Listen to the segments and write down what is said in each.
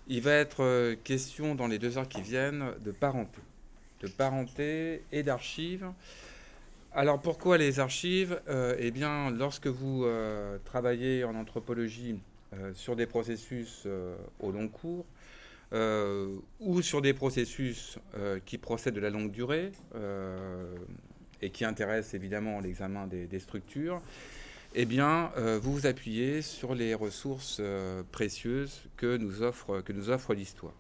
Il va être question dans les 2 heures qui viennent de parenté et d'archives. Alors pourquoi les archives? Eh bien, lorsque vous travaillez en anthropologie sur des processus au long cours, ou sur des processus qui procèdent de la longue durée et qui intéressent évidemment l'examen des structures, eh bien, vous vous appuyez sur les ressources précieuses que nous offre l'histoire.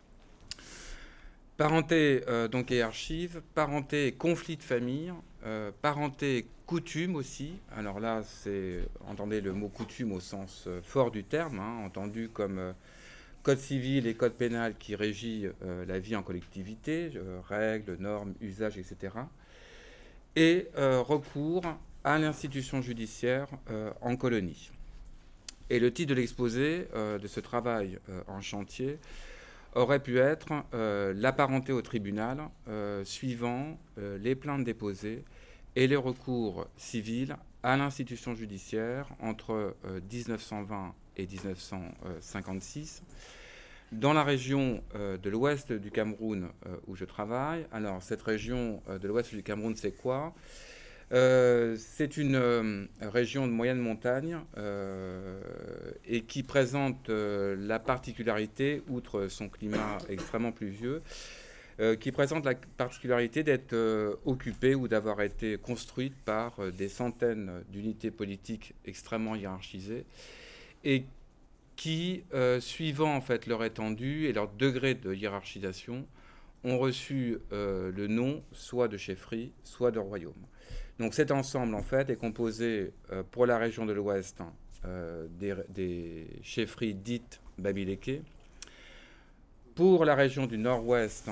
Parenté donc et archives, parenté et conflit de famille, parenté et coutume aussi. Alors là, entendez le mot coutume au sens fort du terme, hein, entendu comme code civil et code pénal qui régit la vie en collectivité, règles, normes, usages, etc. Et recours à l'institution judiciaire en colonie. Et le titre de l'exposé de ce travail en chantier aurait pu être la parenté au tribunal suivant les plaintes déposées et les recours civils à l'institution judiciaire entre 1920 et 1956 dans la région de l'ouest du Cameroun où je travaille. Alors cette région de l'ouest du Cameroun, c'est quoi? C'est une région de moyenne montagne et qui présente la particularité, outre son climat extrêmement pluvieux, qui présente la particularité d'être occupée ou d'avoir été construite par des centaines d'unités politiques extrêmement hiérarchisées et qui, suivant en fait leur étendue et leur degré de hiérarchisation, ont reçu le nom soit de chefferie, soit de royaume. Donc cet ensemble, en fait, est composé pour la région de l'Ouest des chefferies dites babilékées. Pour la région du Nord-Ouest,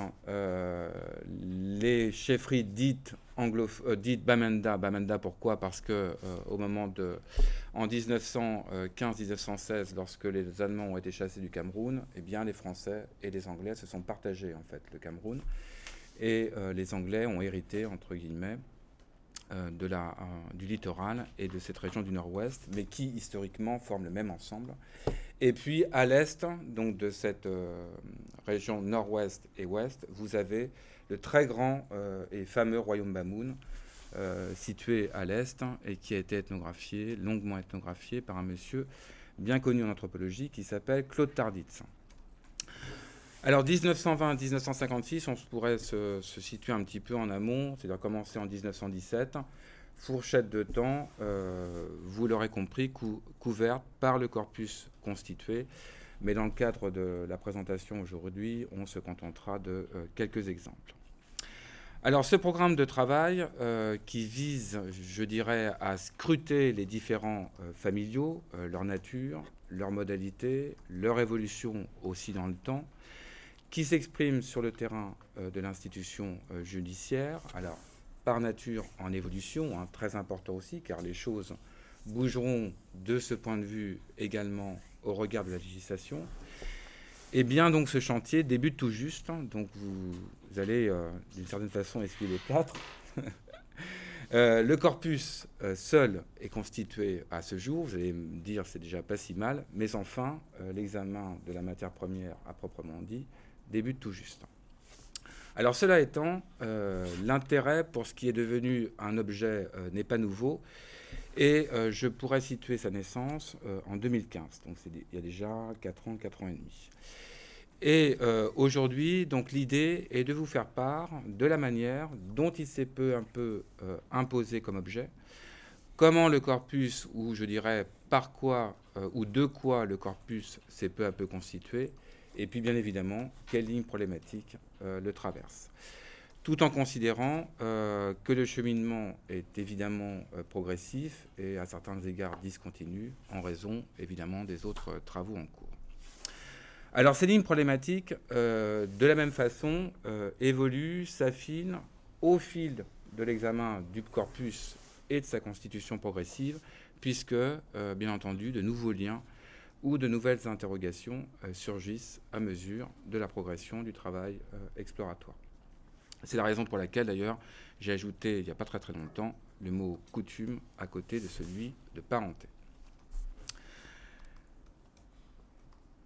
les chefferies dites Bamenda. Bamenda, pourquoi? Parce que en 1915-1916, lorsque les Allemands ont été chassés du Cameroun, eh bien, les Français et les Anglais se sont partagés, en fait, le Cameroun. Et les Anglais ont hérité, entre guillemets, du littoral et de cette région du nord-ouest, mais qui historiquement forment le même ensemble. Et puis à l'est, donc de cette région nord-ouest et ouest, vous avez le très grand et fameux royaume Bamoun, situé à l'est et qui a été longuement ethnographié par un monsieur bien connu en anthropologie qui s'appelle Claude Tarditz. Alors 1920-1956, on pourrait se situer un petit peu en amont, c'est-à-dire commencer en 1917, fourchette de temps, vous l'aurez compris, couverte par le corpus constitué, mais dans le cadre de la présentation aujourd'hui, on se contentera de quelques exemples. Alors ce programme de travail qui vise, je dirais, à scruter les différents familiaux, leur nature, leur modalité, leur évolution aussi dans le temps, qui s'exprime sur le terrain de l'institution judiciaire, alors par nature en évolution, hein, très important aussi, car les choses bougeront de ce point de vue également au regard de la législation. Et bien donc ce chantier débute tout juste, hein, donc vous allez d'une certaine façon essuyer les plâtres. Le corpus seul est constitué à ce jour, vous allez me dire c'est déjà pas si mal, mais enfin l'examen de la matière première à proprement dit débute tout juste. Alors cela étant, l'intérêt pour ce qui est devenu un objet n'est pas nouveau et je pourrais situer sa naissance en 2015, donc il y a déjà 4 ans et demi. Et aujourd'hui, donc l'idée est de vous faire part de la manière dont il s'est peu un peu imposé comme objet, comment le corpus, ou je dirais par quoi ou de quoi le corpus s'est peu à peu constitué, et puis bien évidemment quelle ligne problématique le traverse. Tout en considérant que le cheminement est évidemment progressif et à certains égards discontinu en raison évidemment des autres travaux en cours. Alors ces lignes problématiques, de la même façon, évoluent, s'affinent au fil de l'examen du corpus et de sa constitution progressive, puisque, bien entendu, de nouveaux liens ou de nouvelles interrogations surgissent à mesure de la progression du travail exploratoire. C'est la raison pour laquelle, d'ailleurs, j'ai ajouté, il n'y a pas très très longtemps, le mot « coutume » à côté de celui de « parenté ».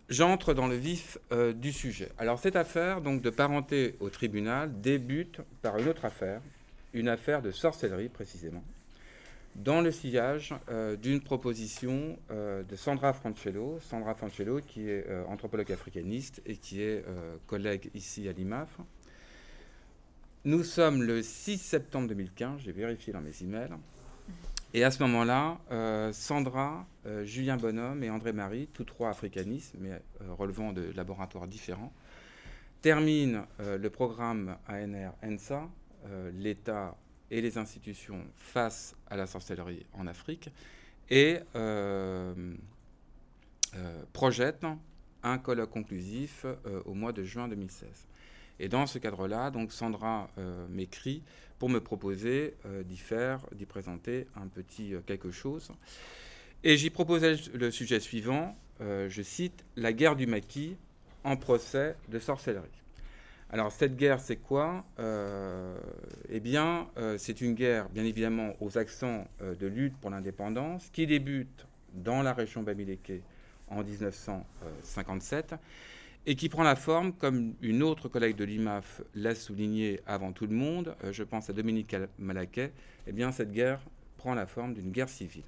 J'entre dans le vif du sujet. Alors cette affaire donc, de parenté au tribunal débute par une autre affaire, une affaire de sorcellerie précisément, dans le sillage d'une proposition de Sandra Francello qui est anthropologue africaniste et qui est collègue ici à l'IMAF. Nous sommes le 6 septembre 2015, j'ai vérifié dans mes emails, et à ce moment-là, Sandra, Julien Bonhomme et André-Marie, tous trois africanistes, mais relevant de laboratoires différents, terminent le programme ANR-ENSA, l'État et les institutions face à la sorcellerie en Afrique, et projettent un colloque conclusif au mois de juin 2016. Et dans ce cadre-là, donc Sandra m'écrit pour me proposer d'y présenter un petit quelque chose. Et j'y proposais le sujet suivant, je cite, « La guerre du maquis en procès de sorcellerie ». Alors cette guerre, c'est quoi ? Eh bien, c'est une guerre, bien évidemment, aux accents de lutte pour l'indépendance, qui débute dans la région Bamileke en 1957, et qui prend la forme, comme une autre collègue de l'IMAF l'a souligné avant tout le monde, je pense à Dominique Malaquet, eh bien cette guerre prend la forme d'une guerre civile.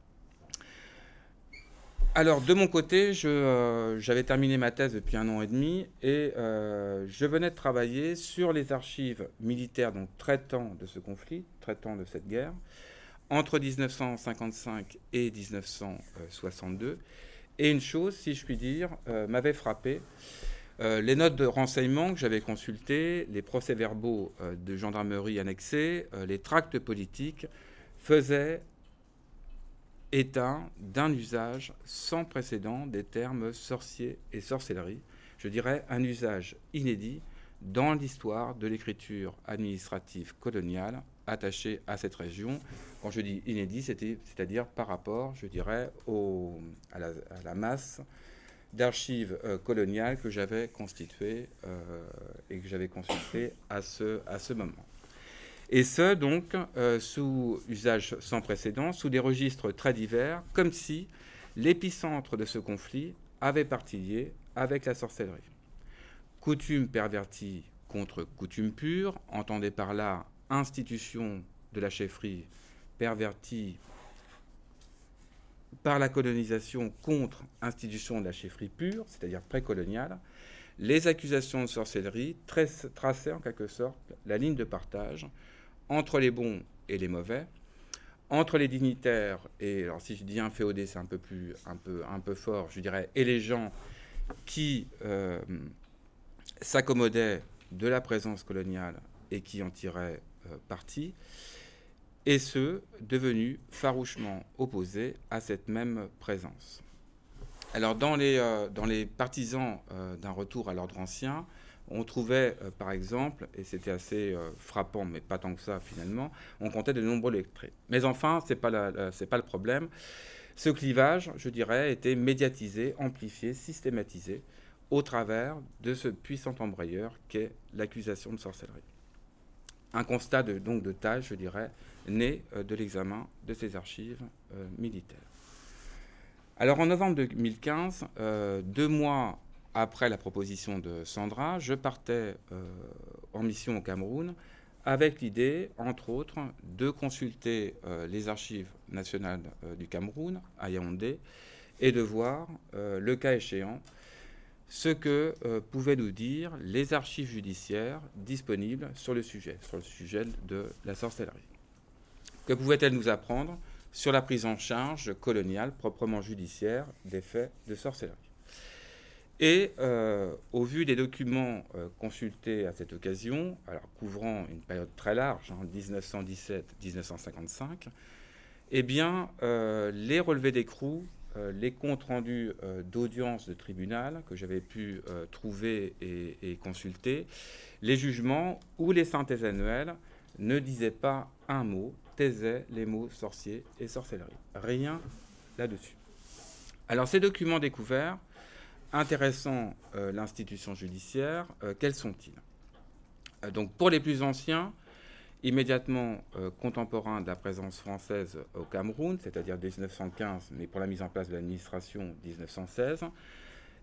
Alors de mon côté, j'avais terminé ma thèse depuis 1 an et demi et je venais de travailler sur les archives militaires donc, traitant de ce conflit, traitant de cette guerre, entre 1955 et 1962. Et une chose, si je puis dire, m'avait frappé. Les notes de renseignement que j'avais consultées, les procès-verbaux de gendarmerie annexés, les tracts politiques faisaient état d'un usage sans précédent des termes sorcier et sorcellerie. Je dirais un usage inédit dans l'histoire de l'écriture administrative coloniale attachée à cette région. Quand je dis inédit, c'est-à-dire par rapport, je dirais, à la masse d'archives coloniales que j'avais constituées et que j'avais consultées à ce moment. Et ce, donc, sous usage sans précédent, sous des registres très divers, comme si l'épicentre de ce conflit avait partie liée avec la sorcellerie. Coutume pervertie contre coutume pure, entendez par là institution de la chefferie pervertie par la colonisation contre institution de la chefferie pure, c'est-à-dire précoloniale, les accusations de sorcellerie traçaient en quelque sorte la ligne de partage entre les bons et les mauvais, entre les dignitaires et, alors si je dis inféodés, c'est un peu fort, je dirais, et les gens qui s'accommodaient de la présence coloniale et qui en tiraient parti, et ceux devenus farouchement opposés à cette même présence. Alors dans les partisans d'un retour à l'ordre ancien, on trouvait, par exemple, et c'était assez frappant, mais pas tant que ça finalement, on comptait de nombreux lettrés. Mais enfin, c'est pas le problème. Ce clivage, je dirais, était médiatisé, amplifié, systématisé au travers de ce puissant embrayeur qu'est l'accusation de sorcellerie. Un constat donc de taille, je dirais, né de l'examen de ces archives militaires. Alors en novembre 2015, 2 mois après la proposition de Sandra, je partais en mission au Cameroun avec l'idée, entre autres, de consulter les archives nationales du Cameroun, à Yaoundé, et de voir, le cas échéant, ce que pouvaient nous dire les archives judiciaires disponibles sur le sujet de la sorcellerie. Que pouvaient-elles nous apprendre sur la prise en charge coloniale, proprement judiciaire, des faits de sorcellerie? Et au vu des documents consultés à cette occasion, alors couvrant une période très large, 1917-1955, eh bien, les relevés d'écrou, les comptes rendus d'audience de tribunal que j'avais pu trouver et consulter, les jugements ou les synthèses annuelles ne disaient pas un mot, taisaient les mots sorcier et sorcellerie. Rien là-dessus. Alors ces documents découverts, intéressant l'institution judiciaire, quels sont-ils? Donc pour les plus anciens, immédiatement contemporains de la présence française au Cameroun, c'est-à-dire 1915, mais pour la mise en place de l'administration 1916,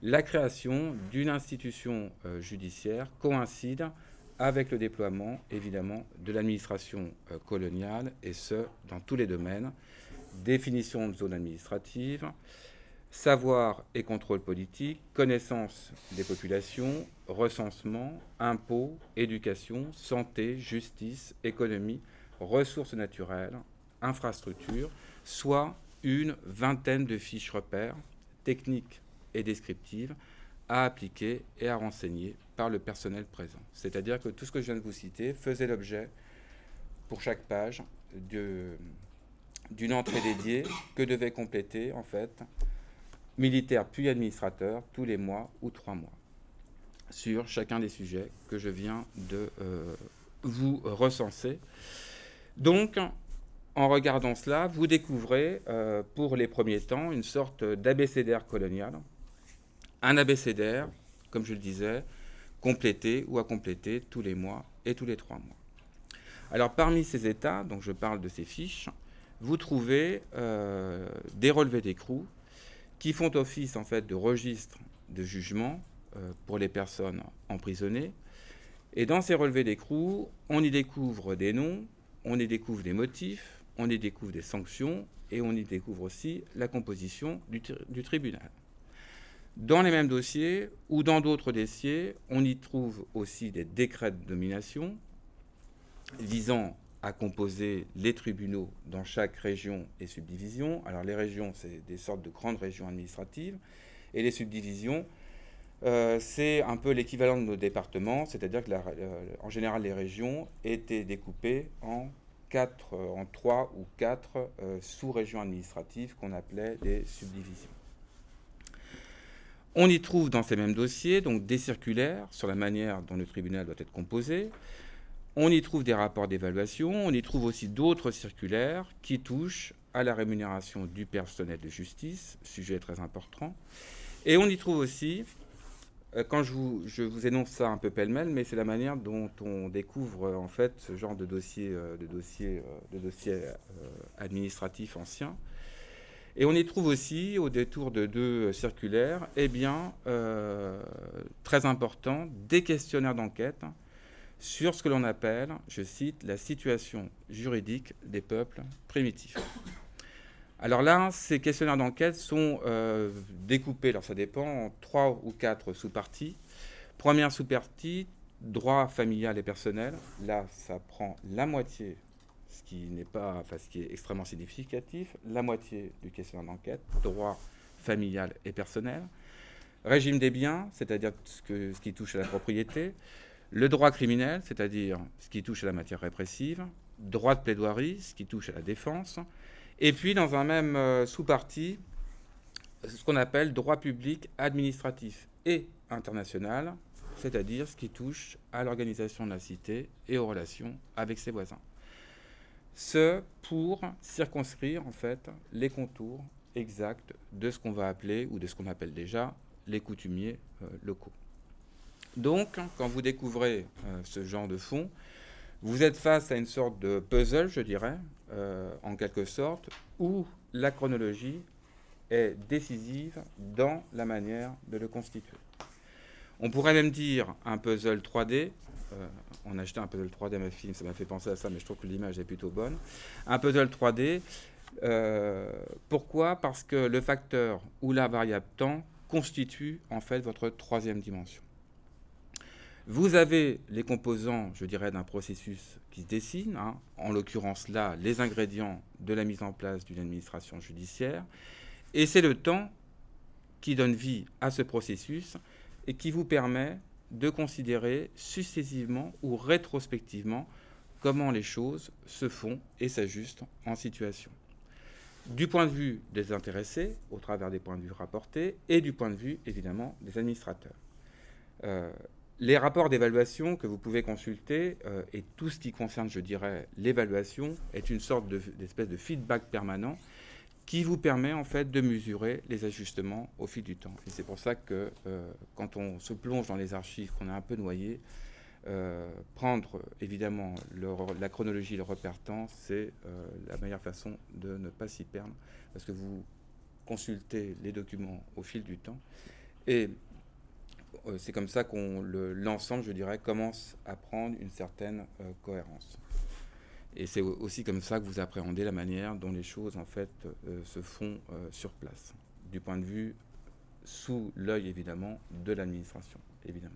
la création d'une institution judiciaire coïncide avec le déploiement, évidemment, de l'administration coloniale, et ce, dans tous les domaines. Définition de zones administratives, savoir et contrôle politique, connaissance des populations, recensement, impôts, éducation, santé, justice, économie, ressources naturelles, infrastructures, soit une vingtaine de fiches repères techniques et descriptives à appliquer et à renseigner par le personnel présent. C'est-à-dire que tout ce que je viens de vous citer faisait l'objet, pour chaque page, d'une entrée dédiée que devait compléter, en fait, militaire puis administrateur, tous les mois ou 3 mois, sur chacun des sujets que je viens de vous recenser. Donc, en regardant cela, vous découvrez, pour les premiers temps, une sorte d'abécédaire colonial, un abécédaire, comme je le disais, complété ou à compléter tous les mois et tous les 3 mois. Alors, parmi ces états, donc je parle de ces fiches, vous trouvez des relevés d'écrou qui font office en fait de registre de jugement pour les personnes emprisonnées. Et dans ces relevés d'écrou, on y découvre des noms, on y découvre des motifs, on y découvre des sanctions et on y découvre aussi la composition du tribunal. Dans les mêmes dossiers ou dans d'autres dossiers, on y trouve aussi des décrets de nomination visant à composer les tribunaux dans chaque région et subdivision. Alors les régions, c'est des sortes de grandes régions administratives, et les subdivisions, c'est un peu l'équivalent de nos départements, c'est-à-dire que en général les régions étaient découpées en 3 ou 4 sous-régions administratives qu'on appelait les subdivisions. On y trouve dans ces mêmes dossiers donc des circulaires sur la manière dont le tribunal doit être composé. On y trouve des rapports d'évaluation, on y trouve aussi d'autres circulaires qui touchent à la rémunération du personnel de justice, sujet très important. Et on y trouve aussi, quand je vous énonce ça un peu pêle-mêle, mais c'est la manière dont on découvre en fait ce genre de dossiers administratifs anciens. Et on y trouve aussi, au détour de 2 circulaires, très important, des questionnaires d'enquête sur ce que l'on appelle, je cite, la situation juridique des peuples primitifs. Alors là, ces questionnaires d'enquête sont découpés, alors ça dépend, en 3 ou 4 sous-parties. Première sous-partie, droit familial et personnel. Là, ça prend la moitié, ce qui est extrêmement significatif, la moitié du questionnaire d'enquête, droit familial et personnel. Régime des biens, c'est-à-dire ce qui touche à la propriété. Le droit criminel, c'est-à-dire ce qui touche à la matière répressive, droit de plaidoirie, ce qui touche à la défense, et puis dans un même sous-parti, ce qu'on appelle droit public administratif et international, c'est-à-dire ce qui touche à l'organisation de la cité et aux relations avec ses voisins. Ce pour circonscrire en fait les contours exacts de ce qu'on va appeler, ou de ce qu'on appelle déjà, les coutumiers locaux. Donc, quand vous découvrez ce genre de fond, vous êtes face à une sorte de puzzle, je dirais, en quelque sorte, où la chronologie est décisive dans la manière de le constituer. On pourrait même dire un puzzle 3D. On a acheté un puzzle 3D à ma fille, ça m'a fait penser à ça, mais je trouve que l'image est plutôt bonne. Un puzzle 3D, pourquoi ? Parce que le facteur ou la variable temps constitue en fait votre 3e dimension. Vous avez les composants, je dirais, d'un processus qui se dessine, en l'occurrence là, les ingrédients de la mise en place d'une administration judiciaire, et c'est le temps qui donne vie à ce processus et qui vous permet de considérer successivement ou rétrospectivement comment les choses se font et s'ajustent en situation. Du point de vue des intéressés, au travers des points de vue rapportés, et du point de vue, évidemment, des administrateurs. Les rapports d'évaluation que vous pouvez consulter, et tout ce qui concerne, je dirais, l'évaluation, est une sorte d'espèce de feedback permanent qui vous permet en fait de mesurer les ajustements au fil du temps. Et c'est pour ça que quand on se plonge dans les archives, qu'on est un peu noyé, prendre évidemment la chronologie, le repère temps, c'est la meilleure façon de ne pas s'y perdre, parce que vous consultez les documents au fil du temps, Et c'est comme ça qu'on l'ensemble, je dirais, commence à prendre une certaine cohérence. Et c'est aussi comme ça que vous appréhendez la manière dont les choses, en fait, se font sur place, du point de vue, sous l'œil, évidemment, de l'administration, évidemment.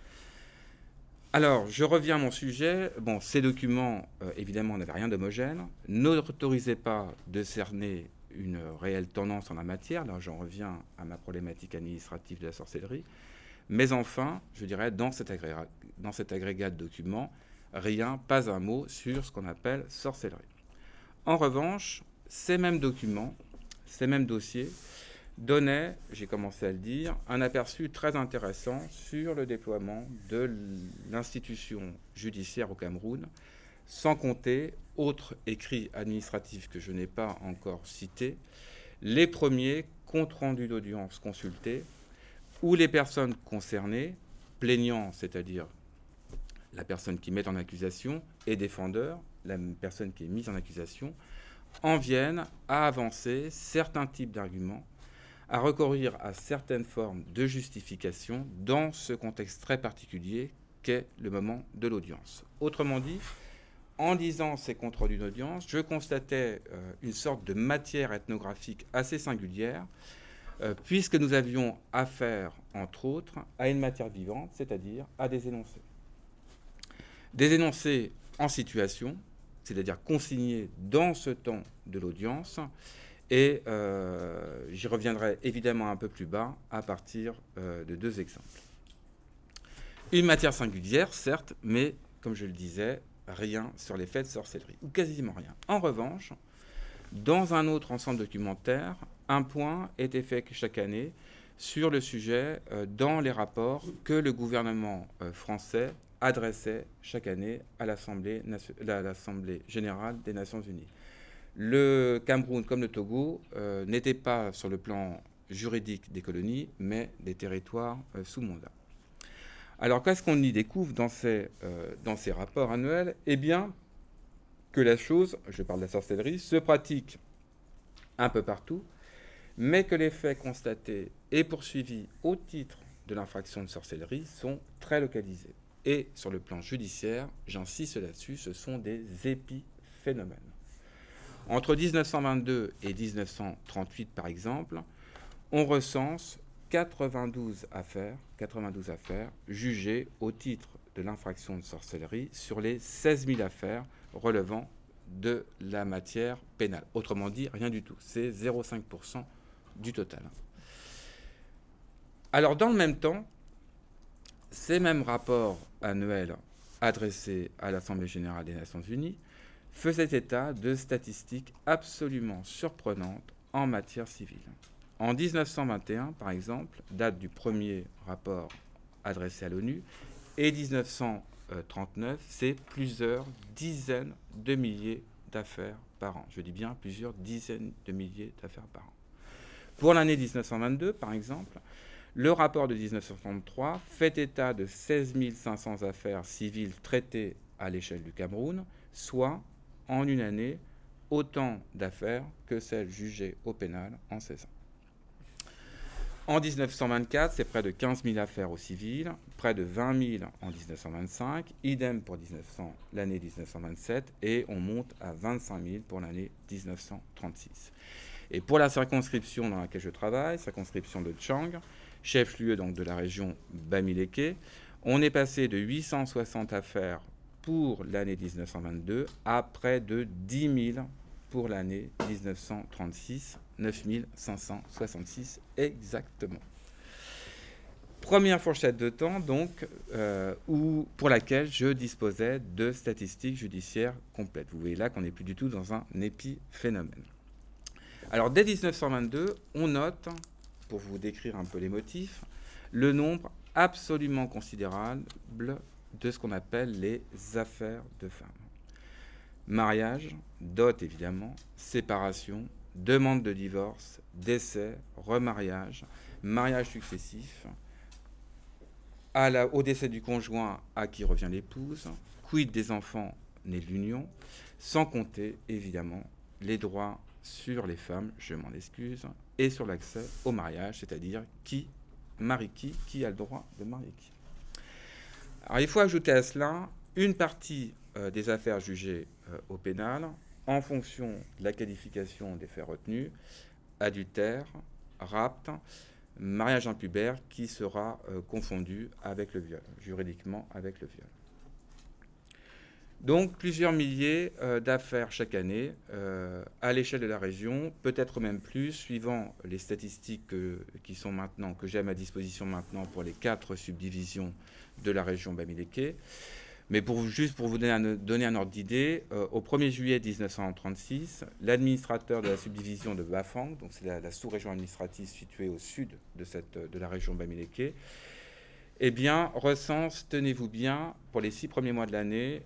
Alors, je reviens à mon sujet. Bon, ces documents, évidemment, n'avaient rien d'homogène, n'autorisaient pas de cerner une réelle tendance en la matière. Là, j'en reviens à ma problématique administrative de la sorcellerie. Mais enfin, je dirais, dans cet agrégat de documents, rien, pas un mot sur ce qu'on appelle sorcellerie. En revanche, ces mêmes documents, ces mêmes dossiers, donnaient, j'ai commencé à le dire, un aperçu très intéressant sur le déploiement de l'institution judiciaire au Cameroun, sans compter, autres écrits administratifs que je n'ai pas encore cités, les premiers comptes rendus d'audience consultés, où les personnes concernées, plaignants, c'est-à-dire la personne qui met en accusation, et défendeur, la personne qui est mise en accusation, en viennent à avancer certains types d'arguments, à recourir à certaines formes de justification dans ce contexte très particulier qu'est le moment de l'audience. Autrement dit, en lisant ces comptes rendus d'audience, je constatais une sorte de matière ethnographique assez singulière, puisque nous avions affaire, entre autres, à une matière vivante, c'est-à-dire à des énoncés. Des énoncés en situation, c'est-à-dire consignés dans ce temps de l'audience, et j'y reviendrai évidemment un peu plus bas à partir de deux exemples. Une matière singulière, certes, mais, comme je le disais, rien sur les faits de sorcellerie, ou quasiment rien. En revanche, dans un autre ensemble documentaire, un point était fait chaque année sur le sujet dans les rapports que le gouvernement français adressait chaque année à l'Assemblée générale des Nations Unies. Le Cameroun, comme le Togo, n'était pas sur le plan juridique des colonies, mais des territoires sous mandat. Alors, qu'est-ce qu'on y découvre dans ces rapports annuels ? Eh bien, que la chose, je parle de la sorcellerie, se pratique un peu partout, mais que les faits constatés et poursuivis au titre de l'infraction de sorcellerie sont très localisés. Et sur le plan judiciaire, j'insiste là-dessus, ce sont des épiphénomènes. Entre 1922 et 1938, par exemple, on recense 92 affaires jugées au titre de l'infraction de sorcellerie sur les 16 000 affaires relevant de la matière pénale. Autrement dit, rien du tout. C'est 0,5% du total. Alors, dans le même temps, ces mêmes rapports annuels adressés à l'Assemblée générale des Nations unies faisaient état de statistiques absolument surprenantes en matière civile. En 1921, par exemple, date du premier rapport adressé à l'ONU, et 1939, c'est plusieurs dizaines de milliers d'affaires par an. Je dis bien plusieurs dizaines de milliers d'affaires par an. Pour l'année 1922, par exemple, le rapport de 1933 fait état de 16 500 affaires civiles traitées à l'échelle du Cameroun, soit, en une année, autant d'affaires que celles jugées au pénal en 16 ans. En 1924, c'est près de 15 000 affaires au civil, près de 20 000 en 1925, idem pour l'année 1927, et on monte à 25 000 pour l'année 1936. Et pour la circonscription dans laquelle je travaille, circonscription de Tchang, chef-lieu donc de la région Bamileke, on est passé de 860 affaires pour l'année 1922 à près de 10 000 pour l'année 1936, 9 566 exactement. Première fourchette de temps, donc, pour laquelle je disposais de statistiques judiciaires complètes. Vous voyez là qu'on n'est plus du tout dans un épiphénomène. Alors, dès 1922, on note, pour vous décrire un peu les motifs, le nombre absolument considérable de ce qu'on appelle les affaires de femmes. Mariage, dot évidemment, séparation, demande de divorce, décès, remariage, mariage successif, au décès du conjoint à qui revient l'épouse, quid des enfants nés de l'union, sans compter évidemment les droits sur les femmes, je m'en excuse, et sur l'accès au mariage, c'est-à-dire qui marie qui a le droit de marier qui. Alors il faut ajouter à cela une partie des affaires jugées au pénal en fonction de la qualification des faits retenus, adultère, rapt, mariage impubère, qui sera confondu avec le viol, juridiquement avec le viol. Donc plusieurs milliers d'affaires chaque année à l'échelle de la région, peut-être même plus, suivant les statistiques que j'ai à ma disposition maintenant pour les 4 subdivisions de la région Bamileke. Mais juste pour vous donner un ordre d'idée, au 1er juillet 1936, l'administrateur de la subdivision de Bafang, donc c'est la sous-région administrative située au sud de la région Bamileke, eh bien, recense, tenez-vous bien, pour les 6 premiers mois de l'année,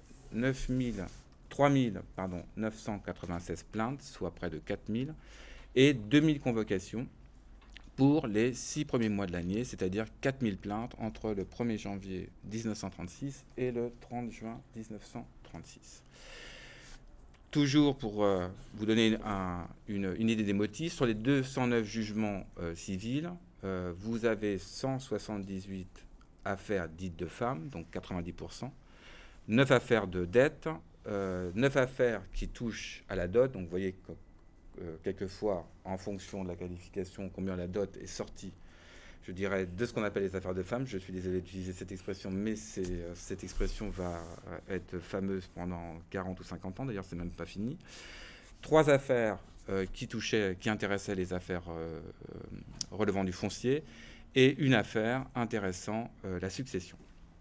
3996 plaintes, soit près de 4000, et 2000 convocations pour les 6 premiers mois de l'année, c'est-à-dire 4000 plaintes entre le 1er janvier 1936 et le 30 juin 1936. Toujours pour vous donner une idée des motifs, sur les 209 jugements civils, vous avez 178 affaires dites de femmes, donc 90%, 9 affaires de dette, 9 affaires qui touchent à la dot. Donc vous voyez que quelquefois, en fonction de la qualification, combien la dot est sortie, je dirais, de ce qu'on appelle les affaires de femmes. Je suis désolé d'utiliser cette expression, mais cette expression va être fameuse pendant 40 ou 50 ans. D'ailleurs, c'est même pas fini. 3 affaires qui intéressaient les affaires relevant du foncier et une affaire intéressant la succession.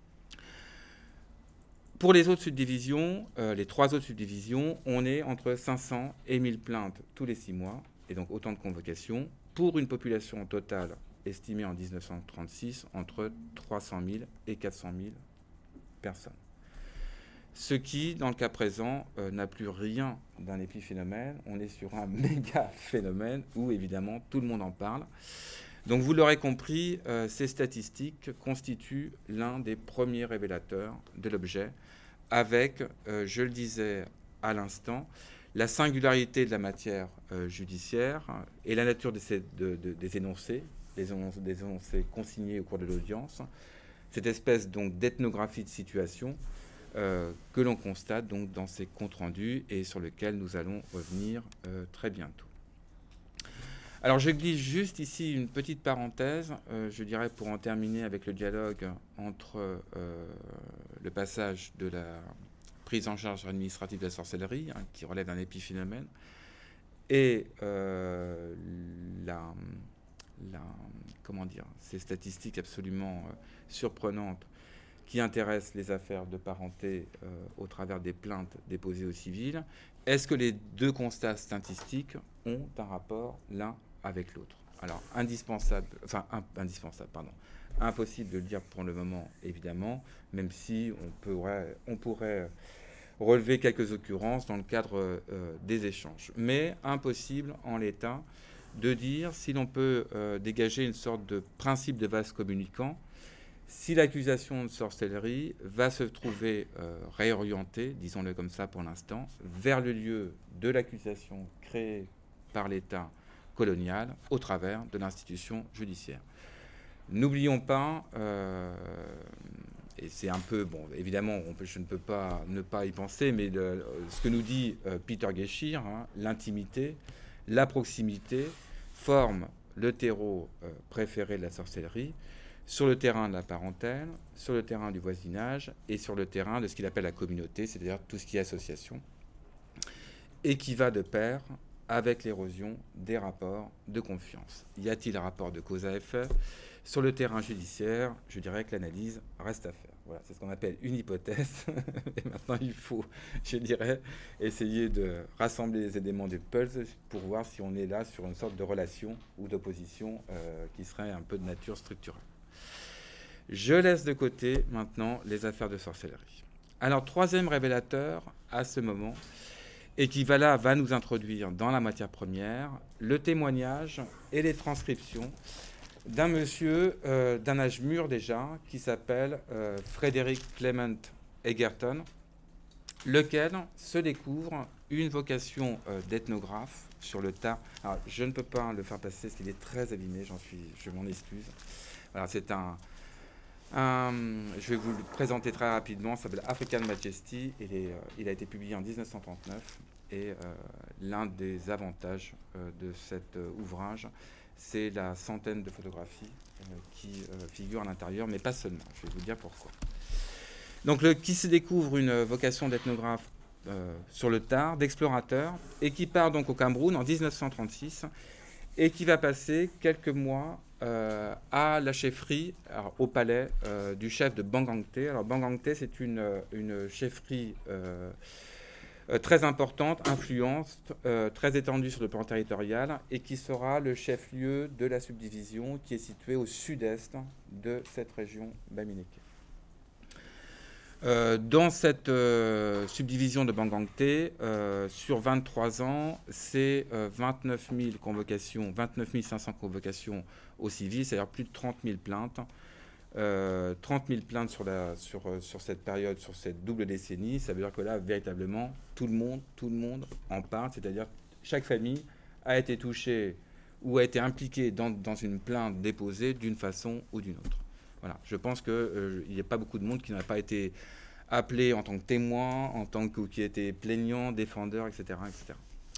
Pour les autres subdivisions, les 3 autres subdivisions, on est entre 500 et 1000 plaintes tous les 6 mois, et donc autant de convocations, pour une population totale estimée en 1936 entre 300 000 et 400 000 personnes. Ce qui, dans le cas présent, n'a plus rien d'un épiphénomène. On est sur un méga phénomène où, évidemment, tout le monde en parle. Donc vous l'aurez compris, ces statistiques constituent l'un des premiers révélateurs de l'objet, avec, je le disais à l'instant, la singularité de la matière judiciaire et la nature des énoncés, des énoncés consignés au cours de l'audience, cette espèce donc d'ethnographie de situation que l'on constate donc dans ces comptes rendus et sur lesquels nous allons revenir très bientôt. Alors je glisse juste ici une petite parenthèse, je dirais pour en terminer avec le dialogue entre le passage de la prise en charge administrative de la sorcellerie, qui relève d'un épiphénomène, et ces statistiques absolument surprenantes qui intéressent les affaires de parenté au travers des plaintes déposées au civil. Est-ce que les 2 constats statistiques ont un rapport l'un avec l'autre? Alors, impossible de le dire pour le moment, évidemment, même si on pourrait relever quelques occurrences dans le cadre des échanges. Mais impossible, en l'état, de dire si l'on peut dégager une sorte de principe de vase communicant, si l'accusation de sorcellerie va se trouver réorientée, disons-le comme ça pour l'instant, vers le lieu de l'accusation créée par l'État colonial au travers de l'institution judiciaire. N'oublions pas, et c'est un peu, bon, évidemment, je ne peux pas ne pas y penser, mais ce que nous dit Peter Geschirr, l'intimité, la proximité forment le terreau préféré de la sorcellerie sur le terrain de la parentèle, sur le terrain du voisinage et sur le terrain de ce qu'il appelle la communauté, c'est-à-dire tout ce qui est association, et qui va de pair avec l'érosion des rapports de confiance. Y a-t-il un rapport de cause à effet? Sur le terrain judiciaire, je dirais que l'analyse reste à faire. Voilà, c'est ce qu'on appelle une hypothèse. Et maintenant, il faut, je dirais, essayer de rassembler les éléments du puzzle pour voir si on est là sur une sorte de relation ou d'opposition qui serait un peu de nature structurelle. Je laisse de côté maintenant les affaires de sorcellerie. Alors, 3e révélateur à ce moment, et qui va nous introduire dans la matière première, le témoignage et les transcriptions d'un monsieur d'un âge mûr déjà, qui s'appelle Frédéric Clement Egerton, lequel se découvre une vocation d'ethnographe sur le tard. Alors, je ne peux pas le faire passer parce qu'il est très abîmé, je m'en excuse. Voilà, c'est je vais vous le présenter très rapidement. Ça s'appelle African Majesty. Il a été publié en 1939. Et l'un des avantages de cet ouvrage, c'est la centaine de photographies qui figurent à l'intérieur, mais pas seulement. Je vais vous dire pourquoi. Donc, qui se découvre une vocation d'ethnographe sur le tard, d'explorateur, et qui part donc au Cameroun en 1936, et qui va passer quelques mois à la chefferie, alors, au palais du chef de Bangangté. Alors Bangangté, c'est une chefferie très importante, influente, très étendue sur le plan territorial, et qui sera le chef-lieu de la subdivision qui est située au sud-est de cette région Bamileke. Dans cette subdivision de Bangangté, sur 23 ans, c'est 29 500 convocations aux civils, c'est-à-dire plus de 30 000 plaintes. 30 000 plaintes sur cette période, sur cette double décennie. Ça veut dire que là, véritablement, tout le monde en parle, c'est-à-dire chaque famille a été touchée ou a été impliquée dans une plainte déposée d'une façon ou d'une autre. Voilà. Je pense qu'il n'y a pas beaucoup de monde qui n'a pas été appelé en tant que témoin, en tant que qui était plaignant, défendeur, etc., etc.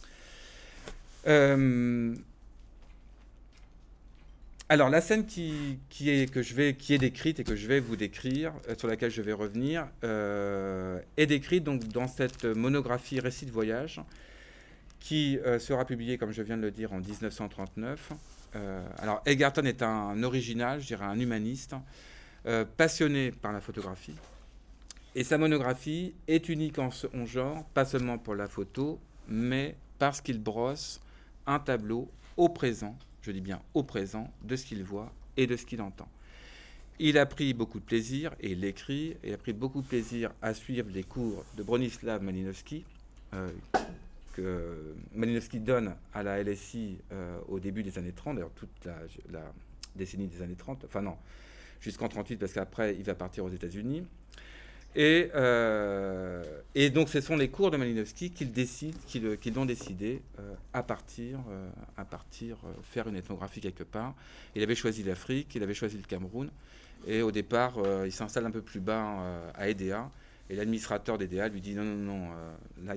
Alors la scène qui est décrite et que je vais vous décrire, sur laquelle je vais revenir, est décrite donc dans cette monographie Récit de voyage qui sera publiée, comme je viens de le dire, en 1939. Alors Egerton est un original, je dirais un humaniste, passionné par la photographie. Et sa monographie est unique en son genre, pas seulement pour la photo, mais parce qu'il brosse un tableau au présent, je dis bien au présent, de ce qu'il voit et de ce qu'il entend. Il a pris beaucoup de plaisir, et il l'écrit, il a pris beaucoup de plaisir à suivre les cours de Bronislaw Malinowski, que Malinowski donne à la LSI au début des années 30, d'ailleurs toute la décennie des années 30, enfin non, jusqu'en 38, parce qu'après il va partir aux États-Unis. Et donc, ce sont les cours de Malinowski qui l'ont décidé à partir faire une ethnographie quelque part. Il avait choisi l'Afrique, il avait choisi le Cameroun. Et au départ, il s'installe un peu plus bas à Edea. Et l'administrateur d'Edea lui dit non, là, il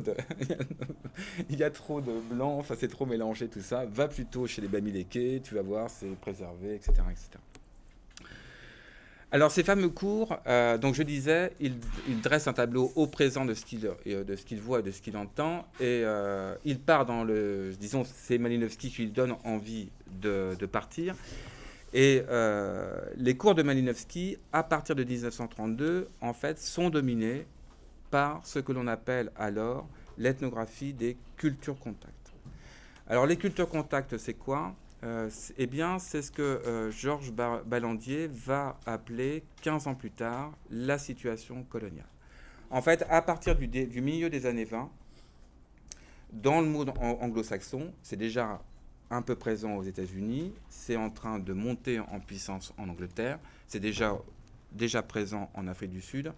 y a trop de blanc, enfin, c'est trop mélangé tout ça. Va plutôt chez les Bamileke, tu vas voir, c'est préservé, etc., etc. Alors, ces fameux cours, donc je disais, il dresse un tableau au présent de ce qu'il voit et de ce qu'il entend, et il part disons, c'est Malinowski qui lui donne envie de partir. Et les cours de Malinowski, à partir de 1932, en fait, sont dominés par ce que l'on appelle alors l'ethnographie des cultures contacts. Alors, les cultures contacts, c'est quoi ? Eh bien, c'est ce que Georges Ballandier va appeler, 15 ans plus tard, la situation coloniale. En fait, à partir du milieu des années 20, dans le monde anglo-saxon, c'est déjà un peu présent aux États-Unis, c'est en train de monter en puissance en Angleterre, c'est déjà présent en Afrique du Sud.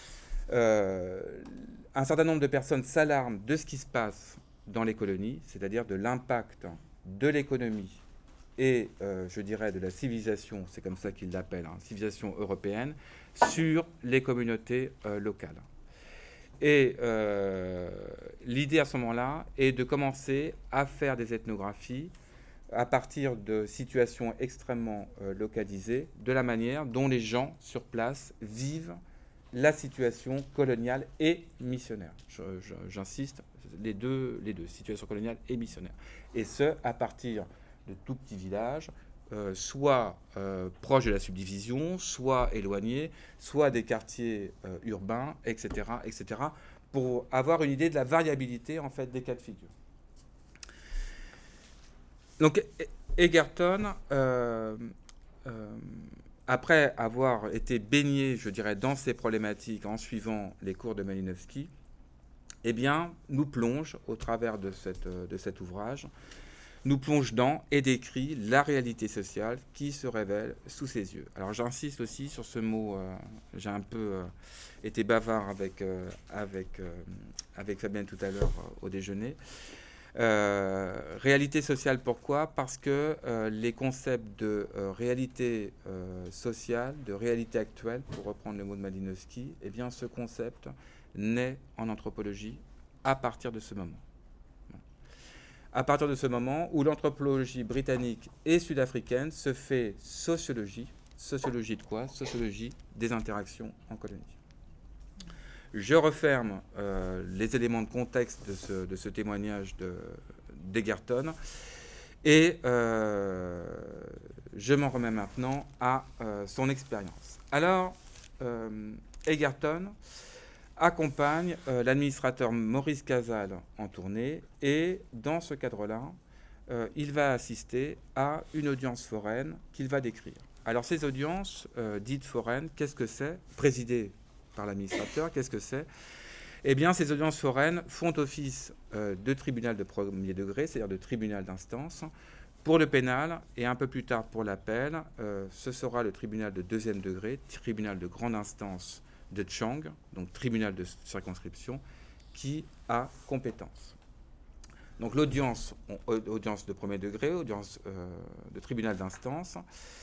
Un certain nombre de personnes s'alarment de ce qui se passe dans les colonies, c'est-à-dire de l'impact de l'économie et, je dirais, de la civilisation, c'est comme ça qu'ils l'appellent, civilisation européenne, sur les communautés locales. Et l'idée à ce moment-là est de commencer à faire des ethnographies à partir de situations extrêmement localisées, de la manière dont les gens sur place vivent la situation coloniale et missionnaire. J'insiste, les deux, situation coloniale et missionnaire. Et ce, à partir de tout petits villages, soit proches de la subdivision, soit éloignés, soit des quartiers urbains, etc., etc., pour avoir une idée de la variabilité en fait des cas de figure. Donc Egerton, après avoir été baigné, je dirais, dans ces problématiques en suivant les cours de Malinowski, eh bien, nous plonge au travers de cet ouvrage, nous plonge dans et décrit la réalité sociale qui se révèle sous ses yeux. Alors j'insiste aussi sur ce mot, j'ai un peu été bavard avec Fabienne tout à l'heure au déjeuner. Réalité sociale, pourquoi? Parce que les concepts de réalité sociale, de réalité actuelle, pour reprendre le mot de Malinowski, eh bien, ce concept naît en anthropologie à partir de ce moment. À partir de ce moment où l'anthropologie britannique et sud-africaine se fait sociologie. Sociologie de quoi? Sociologie des interactions en colonie. Je referme les éléments de contexte de ce témoignage d'Egerton et je m'en remets maintenant à son expérience. Alors, Egerton accompagne l'administrateur Maurice Casals en tournée et dans ce cadre-là, il va assister à une audience foraine qu'il va décrire. Alors ces audiences dites foraines, qu'est-ce que c'est? Présidées par l'administrateur, qu'est-ce que c'est? Eh bien, ces audiences foraines font office de tribunal de premier degré, c'est-à-dire de tribunal d'instance. Pour le pénal, et un peu plus tard pour l'appel, ce sera le tribunal de deuxième degré, tribunal de grande instance de Chang, donc tribunal de circonscription, qui a compétence. Donc l'audience, audience de premier degré, audience de tribunal d'instance,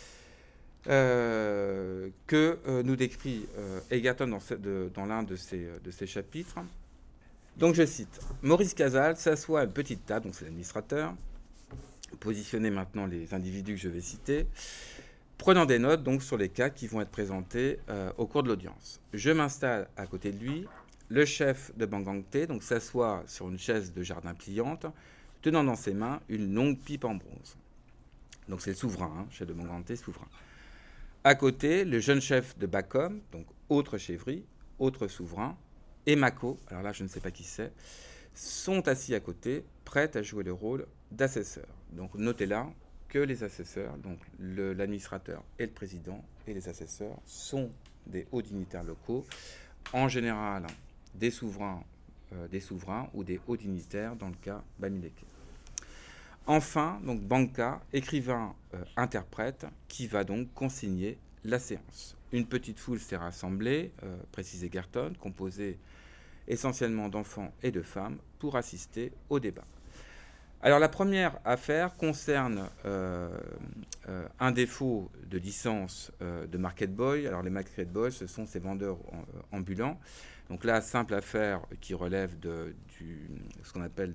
que nous décrit Egerton dans l'un de ses chapitres. Donc je cite, Maurice Casals s'assoit à une petite table, donc c'est l'administrateur, positionner maintenant les individus que je vais citer, prenant des notes donc sur les cas qui vont être présentés au cours de l'audience. Je m'installe à côté de lui, le chef de Bangangté donc s'assoit sur une chaise de jardin pliante, tenant dans ses mains une longue pipe en bronze. Donc c'est le souverain, chef de Bangangté, souverain. À côté, le jeune chef de Bakom, donc autre chevrie, autre souverain, et Mako, alors là je ne sais pas qui c'est, sont assis à côté, prêts à jouer le rôle d'assesseurs. Donc notez là que les assesseurs, donc l'administrateur et le président et les assesseurs sont des hauts dignitaires locaux, en général des souverains ou des hauts dignitaires dans le cas Bamileke. Enfin, donc Banka, écrivain interprète, qui va donc consigner la séance. Une petite foule s'est rassemblée, précise Egerton, composée essentiellement d'enfants et de femmes, pour assister au débat. Alors la première affaire concerne un défaut de licence de Market Boy. Alors les Market Boy, ce sont ces vendeurs ambulants. Donc là, simple affaire qui relève ce qu'on appelle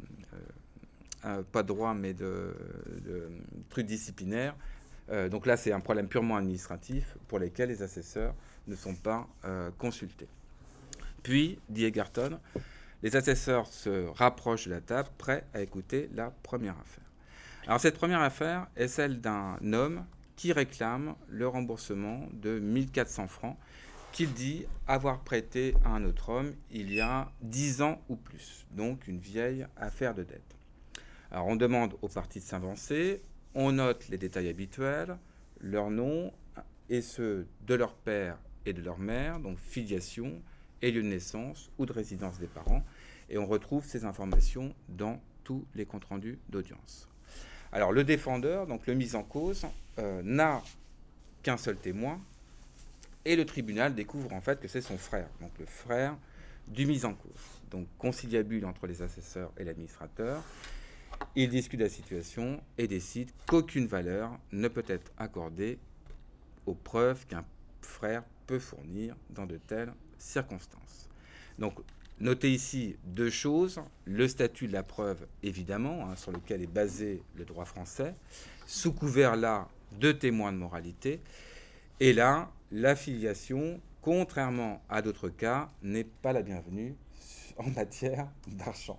pas de droit, mais de trucs disciplinaires. Donc là, c'est un problème purement administratif pour lesquels les assesseurs ne sont pas consultés. Puis, dit Egerton, les assesseurs se rapprochent de la table, prêts à écouter la première affaire. Alors cette première affaire est celle d'un homme qui réclame le remboursement de 1400 francs qu'il dit avoir prêté à un autre homme il y a 10 ans ou plus. Donc une vieille affaire de dette. Alors on demande aux parties de s'avancer, on note les détails habituels, leur nom et ceux de leur père et de leur mère, donc filiation et lieu de naissance ou de résidence des parents, et on retrouve ces informations dans tous les comptes rendus d'audience. Alors le défendeur, donc le mis en cause, n'a qu'un seul témoin, et le tribunal découvre en fait que c'est son frère, donc le frère du mis en cause. Donc conciliabule entre les assesseurs et l'administrateur. Il discute la situation et décide qu'aucune valeur ne peut être accordée aux preuves qu'un frère peut fournir dans de telles circonstances. Donc, notez ici deux choses. Le statut de la preuve, évidemment, sur lequel est basé le droit français, sous couvert là de témoins de moralité. Et là, la filiation, contrairement à d'autres cas, n'est pas la bienvenue en matière d'argent.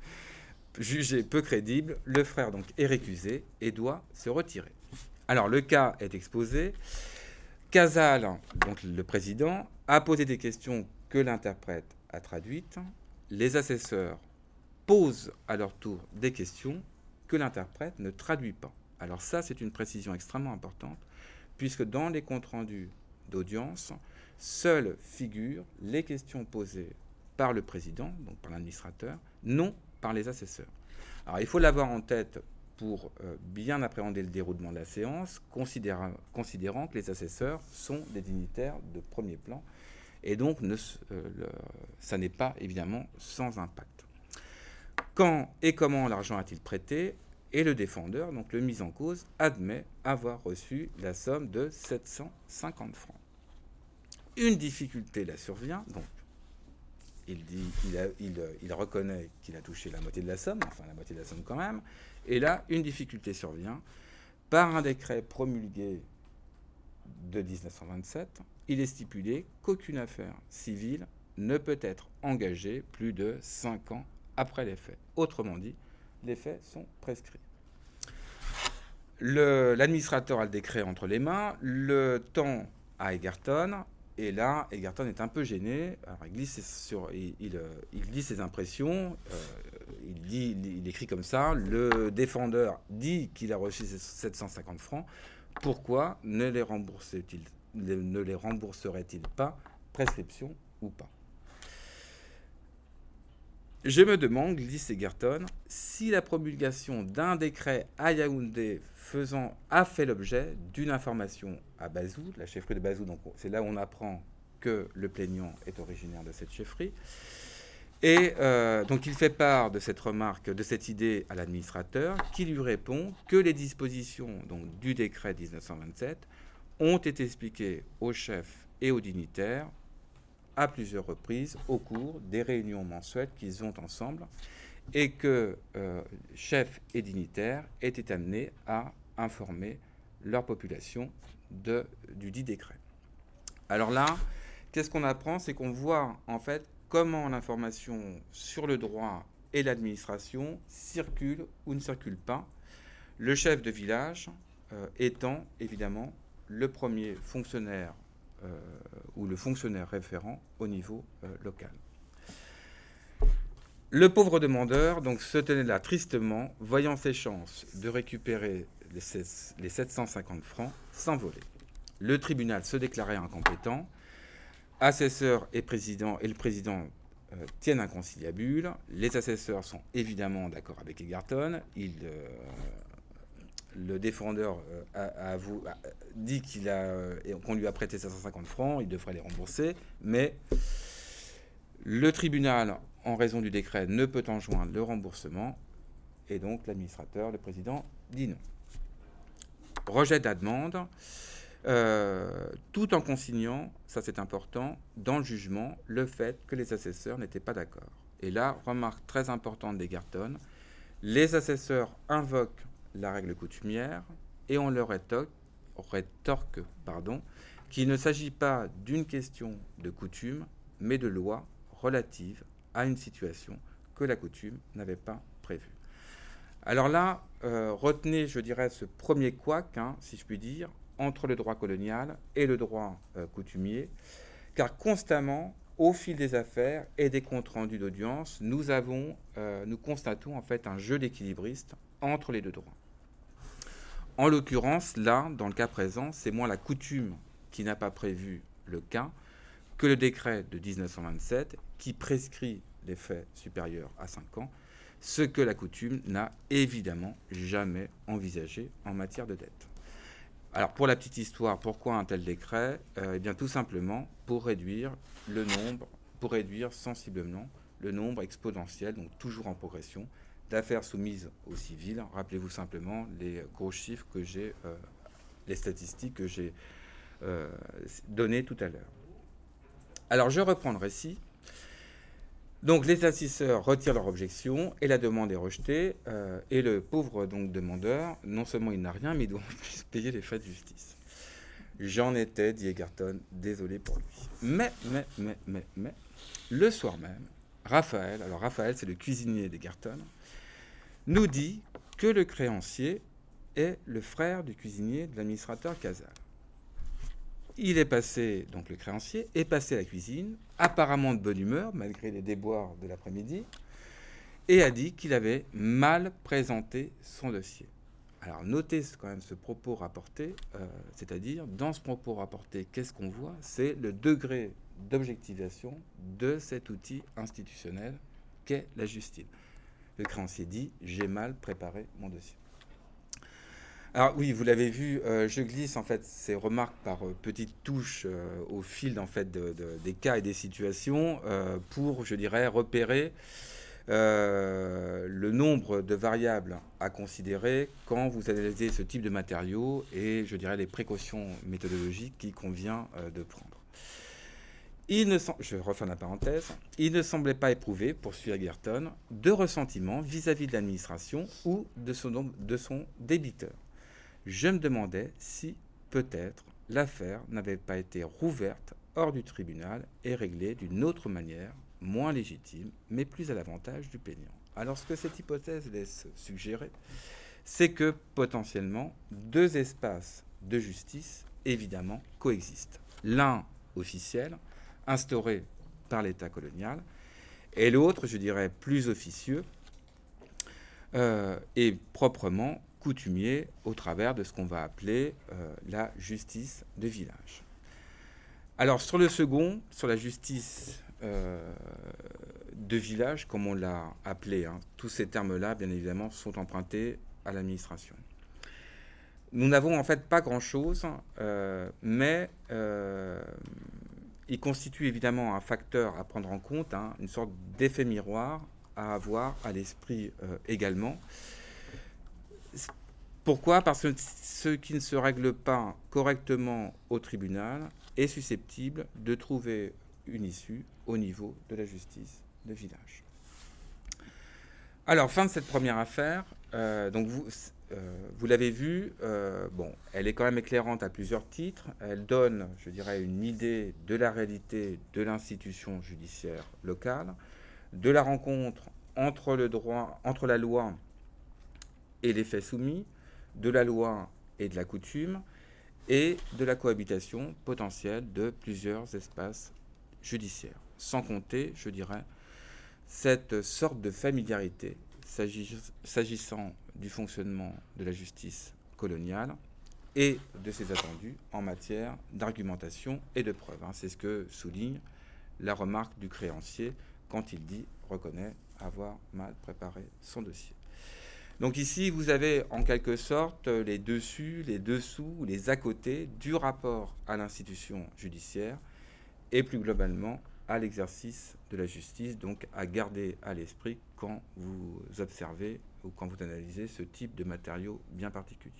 Jugé peu crédible, le frère donc est récusé et doit se retirer. Alors le cas est exposé. Casals, donc le président, a posé des questions que l'interprète a traduites. Les assesseurs posent à leur tour des questions que l'interprète ne traduit pas. Alors ça, c'est une précision extrêmement importante, puisque dans les comptes rendus d'audience, seules figurent les questions posées par le président, donc par l'administrateur, non par les assesseurs. Alors il faut l'avoir en tête pour bien appréhender le déroulement de la séance, considérant que les assesseurs sont des dignitaires de premier plan, et donc ça n'est pas évidemment sans impact. Quand et comment l'argent a-t-il prêté? Et le défendeur, donc le mis en cause, admet avoir reçu la somme de 750 francs. Une difficulté là survient, donc il reconnaît qu'il a touché la moitié de la somme, enfin la moitié de la somme quand même, et là, une difficulté survient. Par un décret promulgué de 1927, il est stipulé qu'aucune affaire civile ne peut être engagée plus de 5 ans après les faits. Autrement dit, les faits sont prescrits. L'administrateur a le décret entre les mains, le tend à Egerton, et là, Egerton est un peu gêné. Alors, il lit ses impressions, il écrit comme ça, le défendeur dit qu'il a reçu 750 francs, pourquoi ne les rembourserait-il pas, prescription ou pas? Je me demande, glisse Egerton, si la promulgation d'un décret à Yaoundé a fait l'objet d'une information à Bazou, la chefferie de Bazou, donc c'est là où on apprend que le plaignant est originaire de cette chefferie. Et donc il fait part de cette remarque, de cette idée à l'administrateur, qui lui répond que les dispositions donc, du décret 1927 ont été expliquées aux chefs et aux dignitaires à plusieurs reprises au cours des réunions mensuelles qu'ils ont ensemble, et que chefs et dignitaires étaient amenés à informer leur population du dit décret. Alors là, qu'est-ce qu'on apprend? C'est qu'on voit en fait comment l'information sur le droit et l'administration circule ou ne circule pas, le chef de village étant évidemment le premier fonctionnaire ou le fonctionnaire référent au niveau local. Le pauvre demandeur donc, se tenait là tristement, voyant ses chances de récupérer les 750 francs s'envoler. Le tribunal se déclarait incompétent, assesseurs et le président tiennent un conciliabule, les assesseurs sont évidemment d'accord avec Egerton, le défendeur dit qu'on lui a prêté 750 francs, il devrait les rembourser, mais le tribunal, en raison du décret, ne peut enjoindre le remboursement, et donc l'administrateur, le président, dit non. Rejet de la demande, tout en consignant, ça c'est important, dans le jugement, le fait que les assesseurs n'étaient pas d'accord. Et là, remarque très importante d'Egerton, les assesseurs invoquent la règle coutumière et on leur rétorque qu'il ne s'agit pas d'une question de coutume, mais de loi relative à une situation que la coutume n'avait pas prévue. Alors là, retenez, je dirais, ce premier couac, si je puis dire, entre le droit colonial et le droit coutumier, car constamment, au fil des affaires et des comptes rendus d'audience, nous constatons en fait un jeu d'équilibriste entre les deux droits. En l'occurrence, là, dans le cas présent, c'est moins la coutume qui n'a pas prévu le cas que le décret de 1927 qui prescrit les faits supérieurs à 5 ans, ce que la coutume n'a évidemment jamais envisagé en matière de dette. Alors, pour la petite histoire, pourquoi un tel décret? Eh bien, tout simplement pour réduire sensiblement le nombre exponentiel, donc toujours en progression, d'affaires soumises au civil. Rappelez-vous simplement les gros chiffres que j'ai, les statistiques que j'ai données tout à l'heure. Alors, je reprends le récit. Donc, les assesseurs retirent leur objection et la demande est rejetée. Et le pauvre donc, demandeur, non seulement il n'a rien, mais il doit en plus payer les frais de justice. J'en étais, dit Egerton, désolé pour lui. Mais, le soir même, Raphaël, c'est le cuisinier d'Egerton, nous dit que le créancier est le frère du cuisinier de l'administrateur Casal. Il est passé, donc le créancier, est passé à la cuisine, apparemment de bonne humeur, malgré les déboires de l'après-midi, et a dit qu'il avait mal présenté son dossier. Alors notez quand même ce propos rapporté, c'est-à-dire, dans ce propos rapporté, qu'est-ce qu'on voit? C'est le degré d'objectivation de cet outil institutionnel qu'est la justice. Le créancier dit « j'ai mal préparé mon dossier ». Alors oui, vous l'avez vu, je glisse en fait ces remarques par petites touches au fil en fait des cas et des situations pour, je dirais, repérer le nombre de variables à considérer quand vous analysez ce type de matériaux et, je dirais, les précautions méthodologiques qu'il convient de prendre. Je refais la parenthèse. Il ne semblait pas éprouver, poursuit Egerton, de ressentiment vis-à-vis de l'administration ou de son débiteur. Je me demandais si, peut-être, l'affaire n'avait pas été rouverte hors du tribunal et réglée d'une autre manière, moins légitime, mais plus à l'avantage du plaignant. Alors, ce que cette hypothèse laisse suggérer, c'est que, potentiellement, deux espaces de justice, évidemment, coexistent. L'un officiel, instauré par l'État colonial, et l'autre, je dirais, plus officieux et proprement coutumier au travers de ce qu'on va appeler la justice de village. Alors, sur le second, sur la justice de village, comme on l'a appelé, tous ces termes-là, bien évidemment, sont empruntés à l'administration. Nous n'avons en fait pas grand-chose, mais il constitue évidemment un facteur à prendre en compte, une sorte d'effet miroir à avoir à l'esprit également. Pourquoi ? Parce que ce qui ne se règle pas correctement au tribunal est susceptible de trouver une issue au niveau de la justice de village. Alors, fin de cette première affaire. Donc vous l'avez vu, elle est quand même éclairante à plusieurs titres. Elle donne, je dirais, une idée de la réalité de l'institution judiciaire locale, de la rencontre entre la loi et les faits soumis, de la loi et de la coutume, et de la cohabitation potentielle de plusieurs espaces judiciaires. Sans compter, je dirais, cette sorte de familiarité s'agissant du fonctionnement de la justice coloniale et de ses attendus en matière d'argumentation et de preuve. C'est ce que souligne la remarque du créancier quand il dit « reconnaît avoir mal préparé son dossier ». Donc ici, vous avez en quelque sorte les dessus, les dessous, les à côté du rapport à l'institution judiciaire et plus globalement à l'exercice de la justice, donc à garder à l'esprit quand vous observez ou quand vous analysez ce type de matériaux bien particuliers.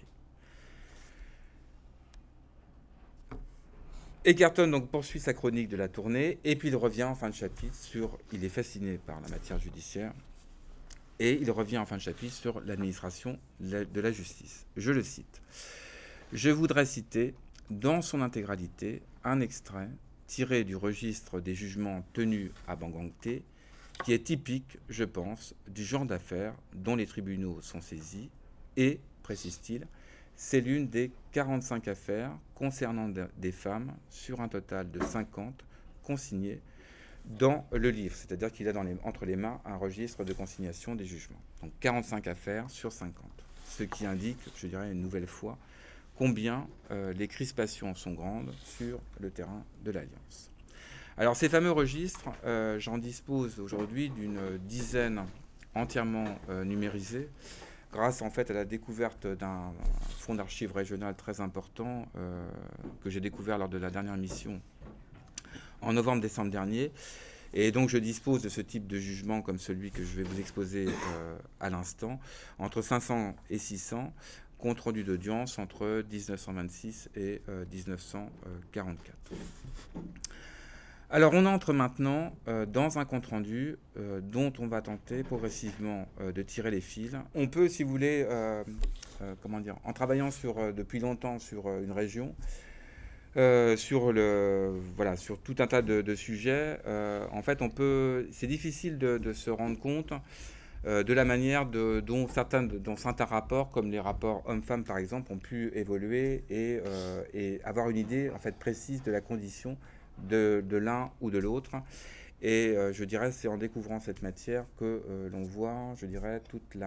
Egerton donc poursuit sa chronique de la tournée et puis il revient en fin de chapitre sur « Il est fasciné par la matière judiciaire » et il revient en fin de chapitre sur l'administration de la justice. Je le cite. « Je voudrais citer dans son intégralité un extrait tiré du registre des jugements tenus à Bangangté, qui est typique, je pense, du genre d'affaires dont les tribunaux sont saisis et, précise-t-il, c'est l'une des 45 affaires concernant des femmes sur un total de 50 consignées dans le livre, c'est-à-dire qu'il a entre les mains un registre de consignation des jugements. Donc 45 affaires sur 50, ce qui indique, je dirais une nouvelle fois, combien les crispations sont grandes sur le terrain de l'Alliance. Alors ces fameux registres, j'en dispose aujourd'hui d'une dizaine entièrement numérisés, grâce en fait à la découverte d'un fonds d'archives régional très important que j'ai découvert lors de la dernière mission en novembre-décembre dernier. Et donc je dispose de ce type de jugement comme celui que je vais vous exposer à l'instant, entre 500 et 600, compte rendu d'audience entre 1926 et 1944. Alors on entre maintenant dans un compte-rendu dont on va tenter progressivement de tirer les fils. On peut, si vous voulez, en travaillant depuis longtemps sur une région, sur tout un tas de sujets, en fait c'est difficile de se rendre compte de la manière dont certains rapports, comme les rapports hommes-femmes par exemple, ont pu évoluer et avoir une idée en fait précise de la condition de l'un ou de l'autre. Et je dirais c'est en découvrant cette matière que l'on voit, je dirais,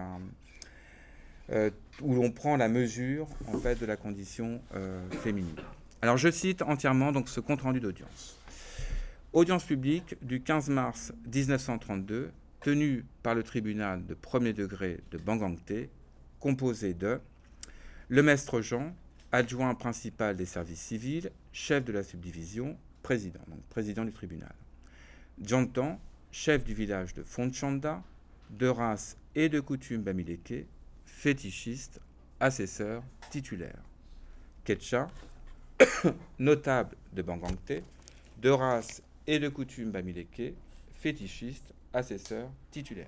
où l'on prend la mesure en fait de la condition féminine. Alors je cite entièrement donc ce compte-rendu d'audience. Audience publique du 15 mars 1932, tenue par le tribunal de premier degré de Bangangté, composé de le maître Jean, adjoint principal des services civils, chef de la subdivision, président du tribunal. Djantan, chef du village de Fonchanda, de race et de coutume bamileke, fétichiste, assesseur, titulaire. Ketcha, notable de Bangangté, de race et de coutume bamileke, fétichiste, assesseur, titulaire.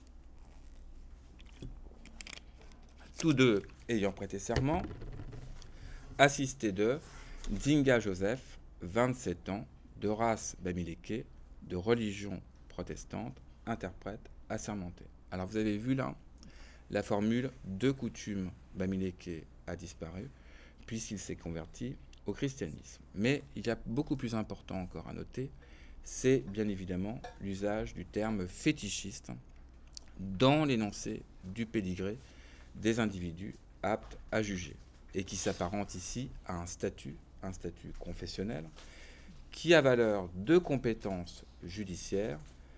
Tous deux ayant prêté serment, assisté de Dinga Joseph, 27 ans, de race bamileke, de religion protestante, interprète assermenté. Alors vous avez vu là, la formule de coutume bamileke a disparu, puisqu'il s'est converti au christianisme. Mais il y a beaucoup plus important encore à noter, c'est bien évidemment l'usage du terme fétichiste dans l'énoncé du pédigré des individus aptes à juger, et qui s'apparente ici à un statut confessionnel, qui a valeur de compétence judiciaire.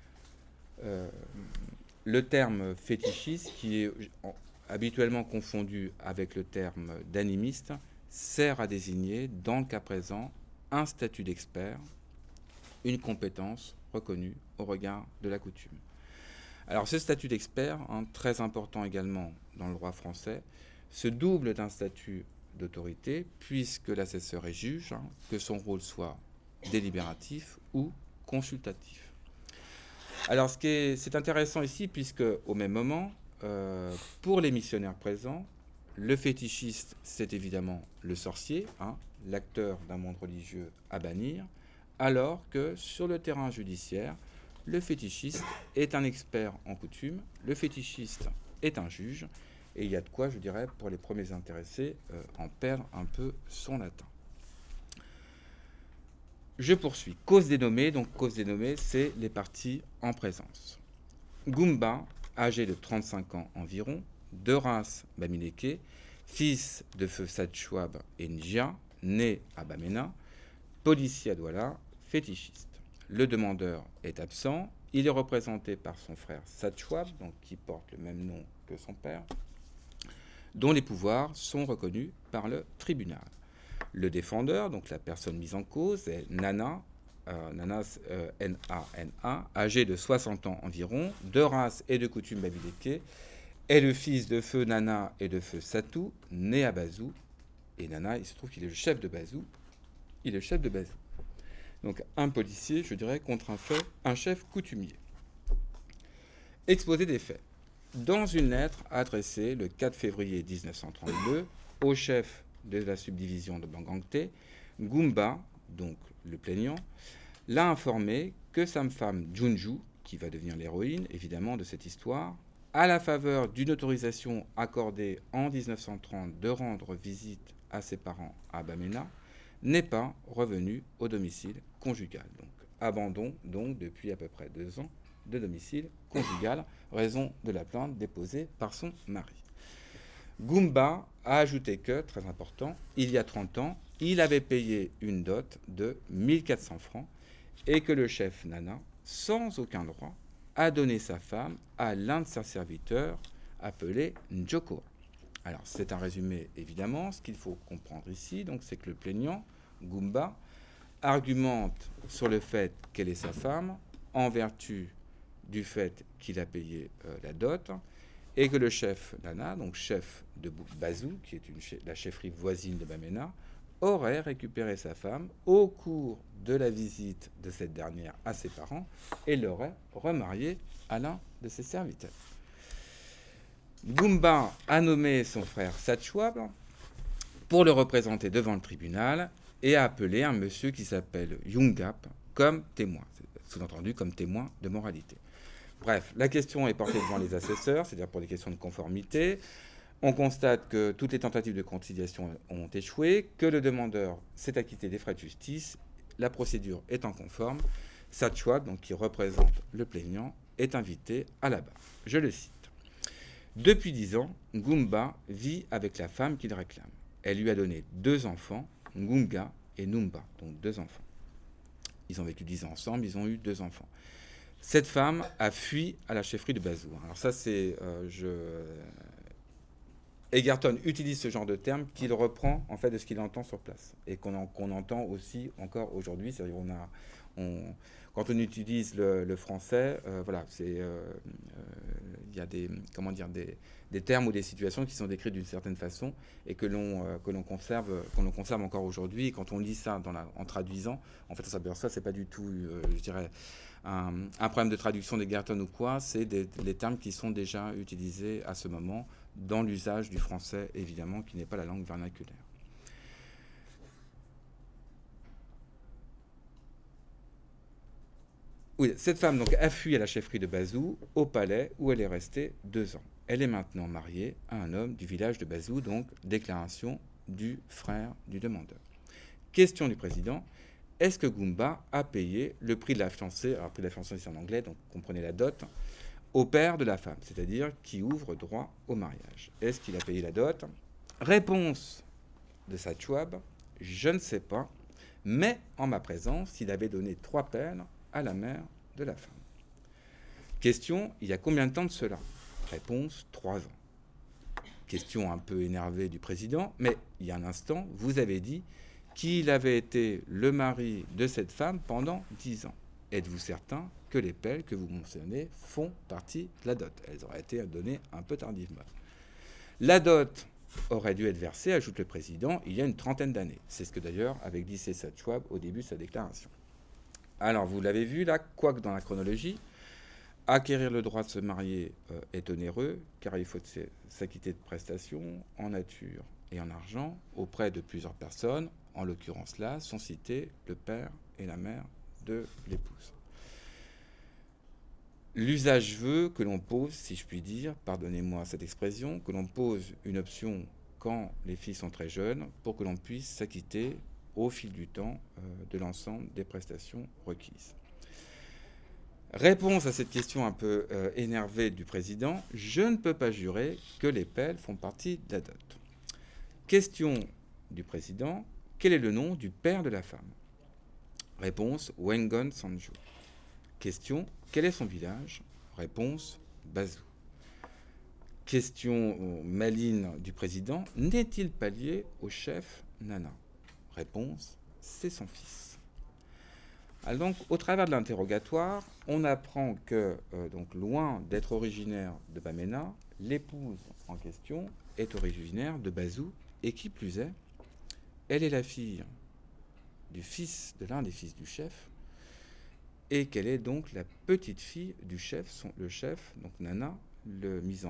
Le terme fétichiste, qui est habituellement confondu avec le terme d'animiste, sert à désigner, dans le cas présent, un statut d'expert, une compétence reconnue au regard de la coutume. Alors ce statut d'expert, très important également dans le droit français, se double d'un statut d'autorité, puisque l'assesseur est juge, que son rôle soit délibératif ou consultatif. Alors c'est intéressant ici, puisque au même moment, pour les missionnaires présents, le fétichiste, c'est évidemment le sorcier, l'acteur d'un monde religieux à bannir, alors que sur le terrain judiciaire, le fétichiste est un expert en coutume, le fétichiste est un juge, et il y a de quoi, je dirais, pour les premiers intéressés, en perdre un peu son latin. Je poursuis. Cause dénommée, donc cause dénommée, c'est les parties en présence. Goumba, âgé de 35 ans environ, de race bamileke, fils de feu Sadchouab et Njia, né à Bamena, policier à Douala, fétichiste. Le demandeur est absent, il est représenté par son frère Sadchouab, donc qui porte le même nom que son père, dont les pouvoirs sont reconnus par le tribunal. Le défendeur, donc la personne mise en cause, est Nana, N-A-N-A, âgé de 60 ans environ, de race et de coutume bamileke, est le fils de feu Nana et de feu Satou, né à Bazou. Et Nana, il se trouve qu'il est le chef de Bazou. Il est le chef de Bazou. Donc un policier, je dirais, contre un chef coutumier. Exposé des faits. Dans une lettre adressée le 4 février 1932 au chef de la subdivision de Bangangté, Goumba, donc le plaignant, l'a informé que sa femme Junju, qui va devenir l'héroïne évidemment de cette histoire, à la faveur d'une autorisation accordée en 1930 de rendre visite à ses parents à Bamena, n'est pas revenue au domicile conjugal. Donc abandon donc depuis à peu près 2 ans de domicile conjugal, raison de la plainte déposée par son mari. Goumba a ajouté que, très important, il y a 30 ans, il avait payé une dot de 1400 francs et que le chef Nana, sans aucun droit, a donné sa femme à l'un de ses serviteurs appelé Njoko. Alors c'est un résumé évidemment, ce qu'il faut comprendre ici, donc c'est que le plaignant, Goumba, argumente sur le fait qu'elle est sa femme en vertu du fait qu'il a payé la dot, et que le chef Nana, donc chef de Bazou, qui est la chefferie voisine de Bamena, aurait récupéré sa femme au cours de la visite de cette dernière à ses parents et l'aurait remariée à l'un de ses serviteurs. Goumba a nommé son frère Sadchouab pour le représenter devant le tribunal et a appelé un monsieur qui s'appelle Yungap comme témoin, sous-entendu comme témoin de moralité. Bref, la question est portée devant les assesseurs, c'est-à-dire pour des questions de conformité. On constate que toutes les tentatives de conciliation ont échoué, que le demandeur s'est acquitté des frais de justice, la procédure étant conforme. Sadchouab, donc qui représente le plaignant, est invité à la barre. Je le cite. Depuis 10 ans, Goumba vit avec la femme qu'il réclame. Elle lui a donné 2 enfants, Ngunga et Numba, donc 2 enfants. Ils ont vécu 10 ans ensemble, ils ont eu 2 enfants. Cette femme a fui à la chefferie de Bazou. Alors ça, c'est, Egerton utilise ce genre de terme qu'il reprend en fait de ce qu'il entend sur place et qu'on entend aussi encore aujourd'hui. C'est-à-dire quand on utilise le français, voilà, il y a des termes ou des situations qui sont décrites d'une certaine façon et que l'on conserve encore aujourd'hui. Et quand on lit ça en traduisant, en fait, on s'aperçoit que c'est pas du tout, je dirais, un problème de traduction d'Egerton ou quoi. C'est les termes qui sont déjà utilisés à ce moment dans l'usage du français, évidemment, qui n'est pas la langue vernaculaire. Oui, cette femme donc, a fui à la chefferie de Bazou, au palais, où elle est restée 2 ans. Elle est maintenant mariée à un homme du village de Bazou, donc déclaration du frère du demandeur. Question du président, est-ce que Goumba a payé le prix de la fiancée, alors le prix de la fiancée c'est en anglais, donc comprenez la dot, au père de la femme, c'est-à-dire qui ouvre droit au mariage. Est-ce qu'il a payé la dot? Réponse de Satchouab, je ne sais pas, mais en ma présence, il avait donné 3 pelles à la mère de la femme. Question, il y a combien de temps de cela? Réponse, 3 ans. Question un peu énervée du président, mais il y a un instant, vous avez dit qu'il avait été le mari de cette femme pendant 10 ans. Êtes-vous certain que les pelles que vous mentionnez font partie de la dot? Elles auraient été données un peu tardivement. La dot aurait dû être versée, ajoute le président, il y a une 30aine d'années. C'est ce que d'ailleurs avait dit Satchouab au début de sa déclaration. Alors, vous l'avez vu là, quoique dans la chronologie, acquérir le droit de se marier est onéreux, car il faut s'acquitter de prestations en nature et en argent auprès de plusieurs personnes. En l'occurrence là, sont cités le père et la mère de l'épouse. L'usage veut que l'on pose, si je puis dire, pardonnez-moi cette expression, que l'on pose une option quand les filles sont très jeunes pour que l'on puisse s'acquitter au fil du temps de l'ensemble des prestations requises. Réponse à cette question un peu énervée du président, je ne peux pas jurer que les pelles font partie de la dot. Question du président, quel est le nom du père de la femme? Réponse, Wengon Sanjo. Question, quel est son village? Réponse, Bazou. Question maligne du président, n'est-il pas lié au chef Nana? Réponse, c'est son fils. Alors donc, au travers de l'interrogatoire, on apprend que, donc, loin d'être originaire de Bamena, l'épouse en question est originaire de Bazou, et qui plus est, elle est la fille de l'un des fils du chef, et qu'elle est donc la petite fille du chef, le chef, donc Nana, le mise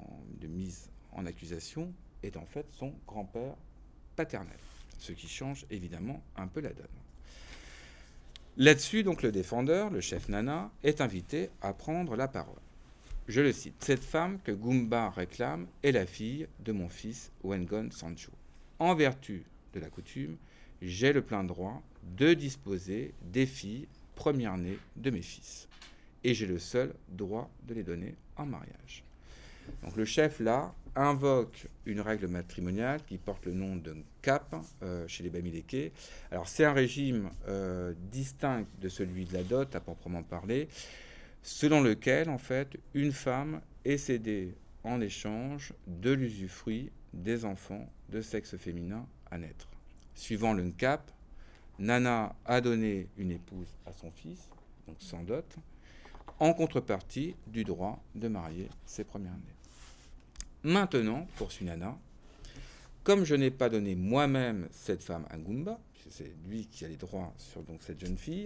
en accusation, est en fait son grand-père paternel, ce qui change évidemment un peu la donne. Là-dessus, donc, le défendeur, le chef Nana, est invité à prendre la parole. Je le cite, « Cette femme que Goumba réclame est la fille de mon fils Wengon Sancho. En vertu de la coutume, j'ai le plein droit de disposer des filles premières-nées de mes fils. Et j'ai le seul droit de les donner en mariage. » Donc le chef, là, invoque une règle matrimoniale qui porte le nom de Cap chez les Bamileke. Alors c'est un régime distinct de celui de la dot, à proprement parler, selon lequel, en fait, une femme est cédée en échange de l'usufruit des enfants de sexe féminin à naître. Suivant le Cap, Nana a donné une épouse à son fils, donc sans dot, en contrepartie du droit de marier ses premières-nées. Maintenant, poursuit Nana, comme je n'ai pas donné moi-même cette femme à Goumba, puisque c'est lui qui a les droits sur donc, cette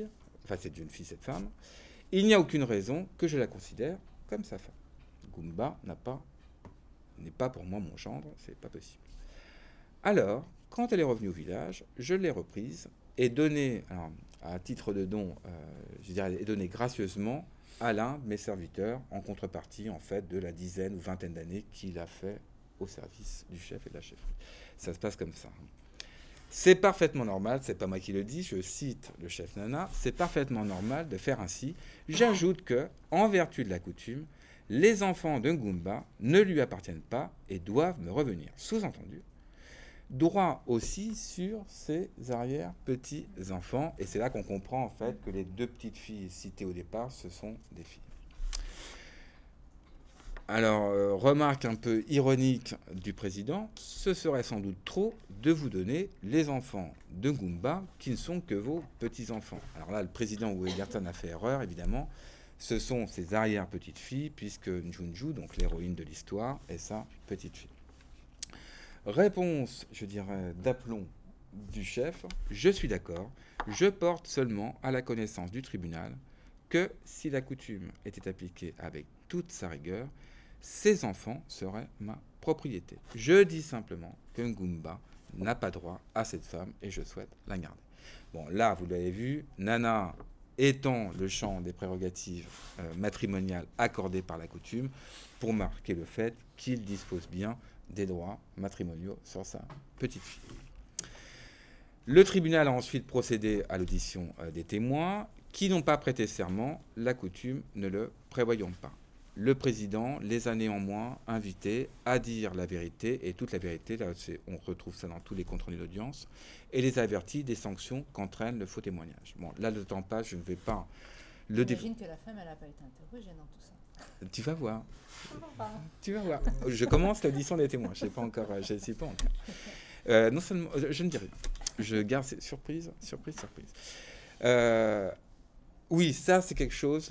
cette femme, il n'y a aucune raison que je la considère comme sa femme. Goumba n'est pas pour moi mon gendre, c'est pas possible. Alors, quand elle est revenue au village, je l'ai reprise et donnée, alors, à titre de don, est donnée gracieusement à l'un de mes serviteurs en contrepartie en fait de la dizaine ou vingtaine d'années qu'il a fait au service du chef et de la chefferie. Ça se passe comme ça. C'est parfaitement normal, c'est pas moi qui le dis, je cite le chef Nana, c'est parfaitement normal de faire ainsi. J'ajoute que, en vertu de la coutume, les enfants de Goumba ne lui appartiennent pas et doivent me revenir. Sous-entendu, droit aussi sur ses arrière-petits-enfants. Et c'est là qu'on comprend en fait que les 2 petites filles citées au départ, ce sont des filles. Alors, remarque un peu ironique du président, ce serait sans doute trop de vous donner les enfants de Goomba qui ne sont que vos petits-enfants. Alors là, le président Weingarten a fait erreur, évidemment. Ce sont ses arrière-petites-filles, puisque Njunju, donc l'héroïne de l'histoire, est sa petite-fille. Réponse, je dirais, d'aplomb du chef. Je suis d'accord. Je porte seulement à la connaissance du tribunal que si la coutume était appliquée avec toute sa rigueur, ces enfants seraient ma propriété. Je dis simplement que Ngumba n'a pas droit à cette femme et je souhaite la garder. Bon, là, vous l'avez vu, Nana étend le champ des prérogatives matrimoniales accordées par la coutume pour marquer le fait qu'il dispose bien des droits matrimoniaux sur sa petite fille. Le tribunal a ensuite procédé à l'audition des témoins qui n'ont pas prêté serment, la coutume ne le prévoyant pas. Le président les a néanmoins invités à dire la vérité, et toute la vérité, là, on retrouve ça dans tous les comptes rendus d'audience, et les avertit des sanctions qu'entraîne le faux témoignage. Bon, là, le temps passe, je ne vais pas le développer. J'imagine que la femme, elle n'a pas été interrogée dans tout ça. Tu vas voir. Tu vas voir. Je commence l'audition des témoins. Je ne sais pas encore. Je ne sais pas encore. Non seulement, je ne dirai. Je garde cette surprise. Oui, ça c'est quelque chose.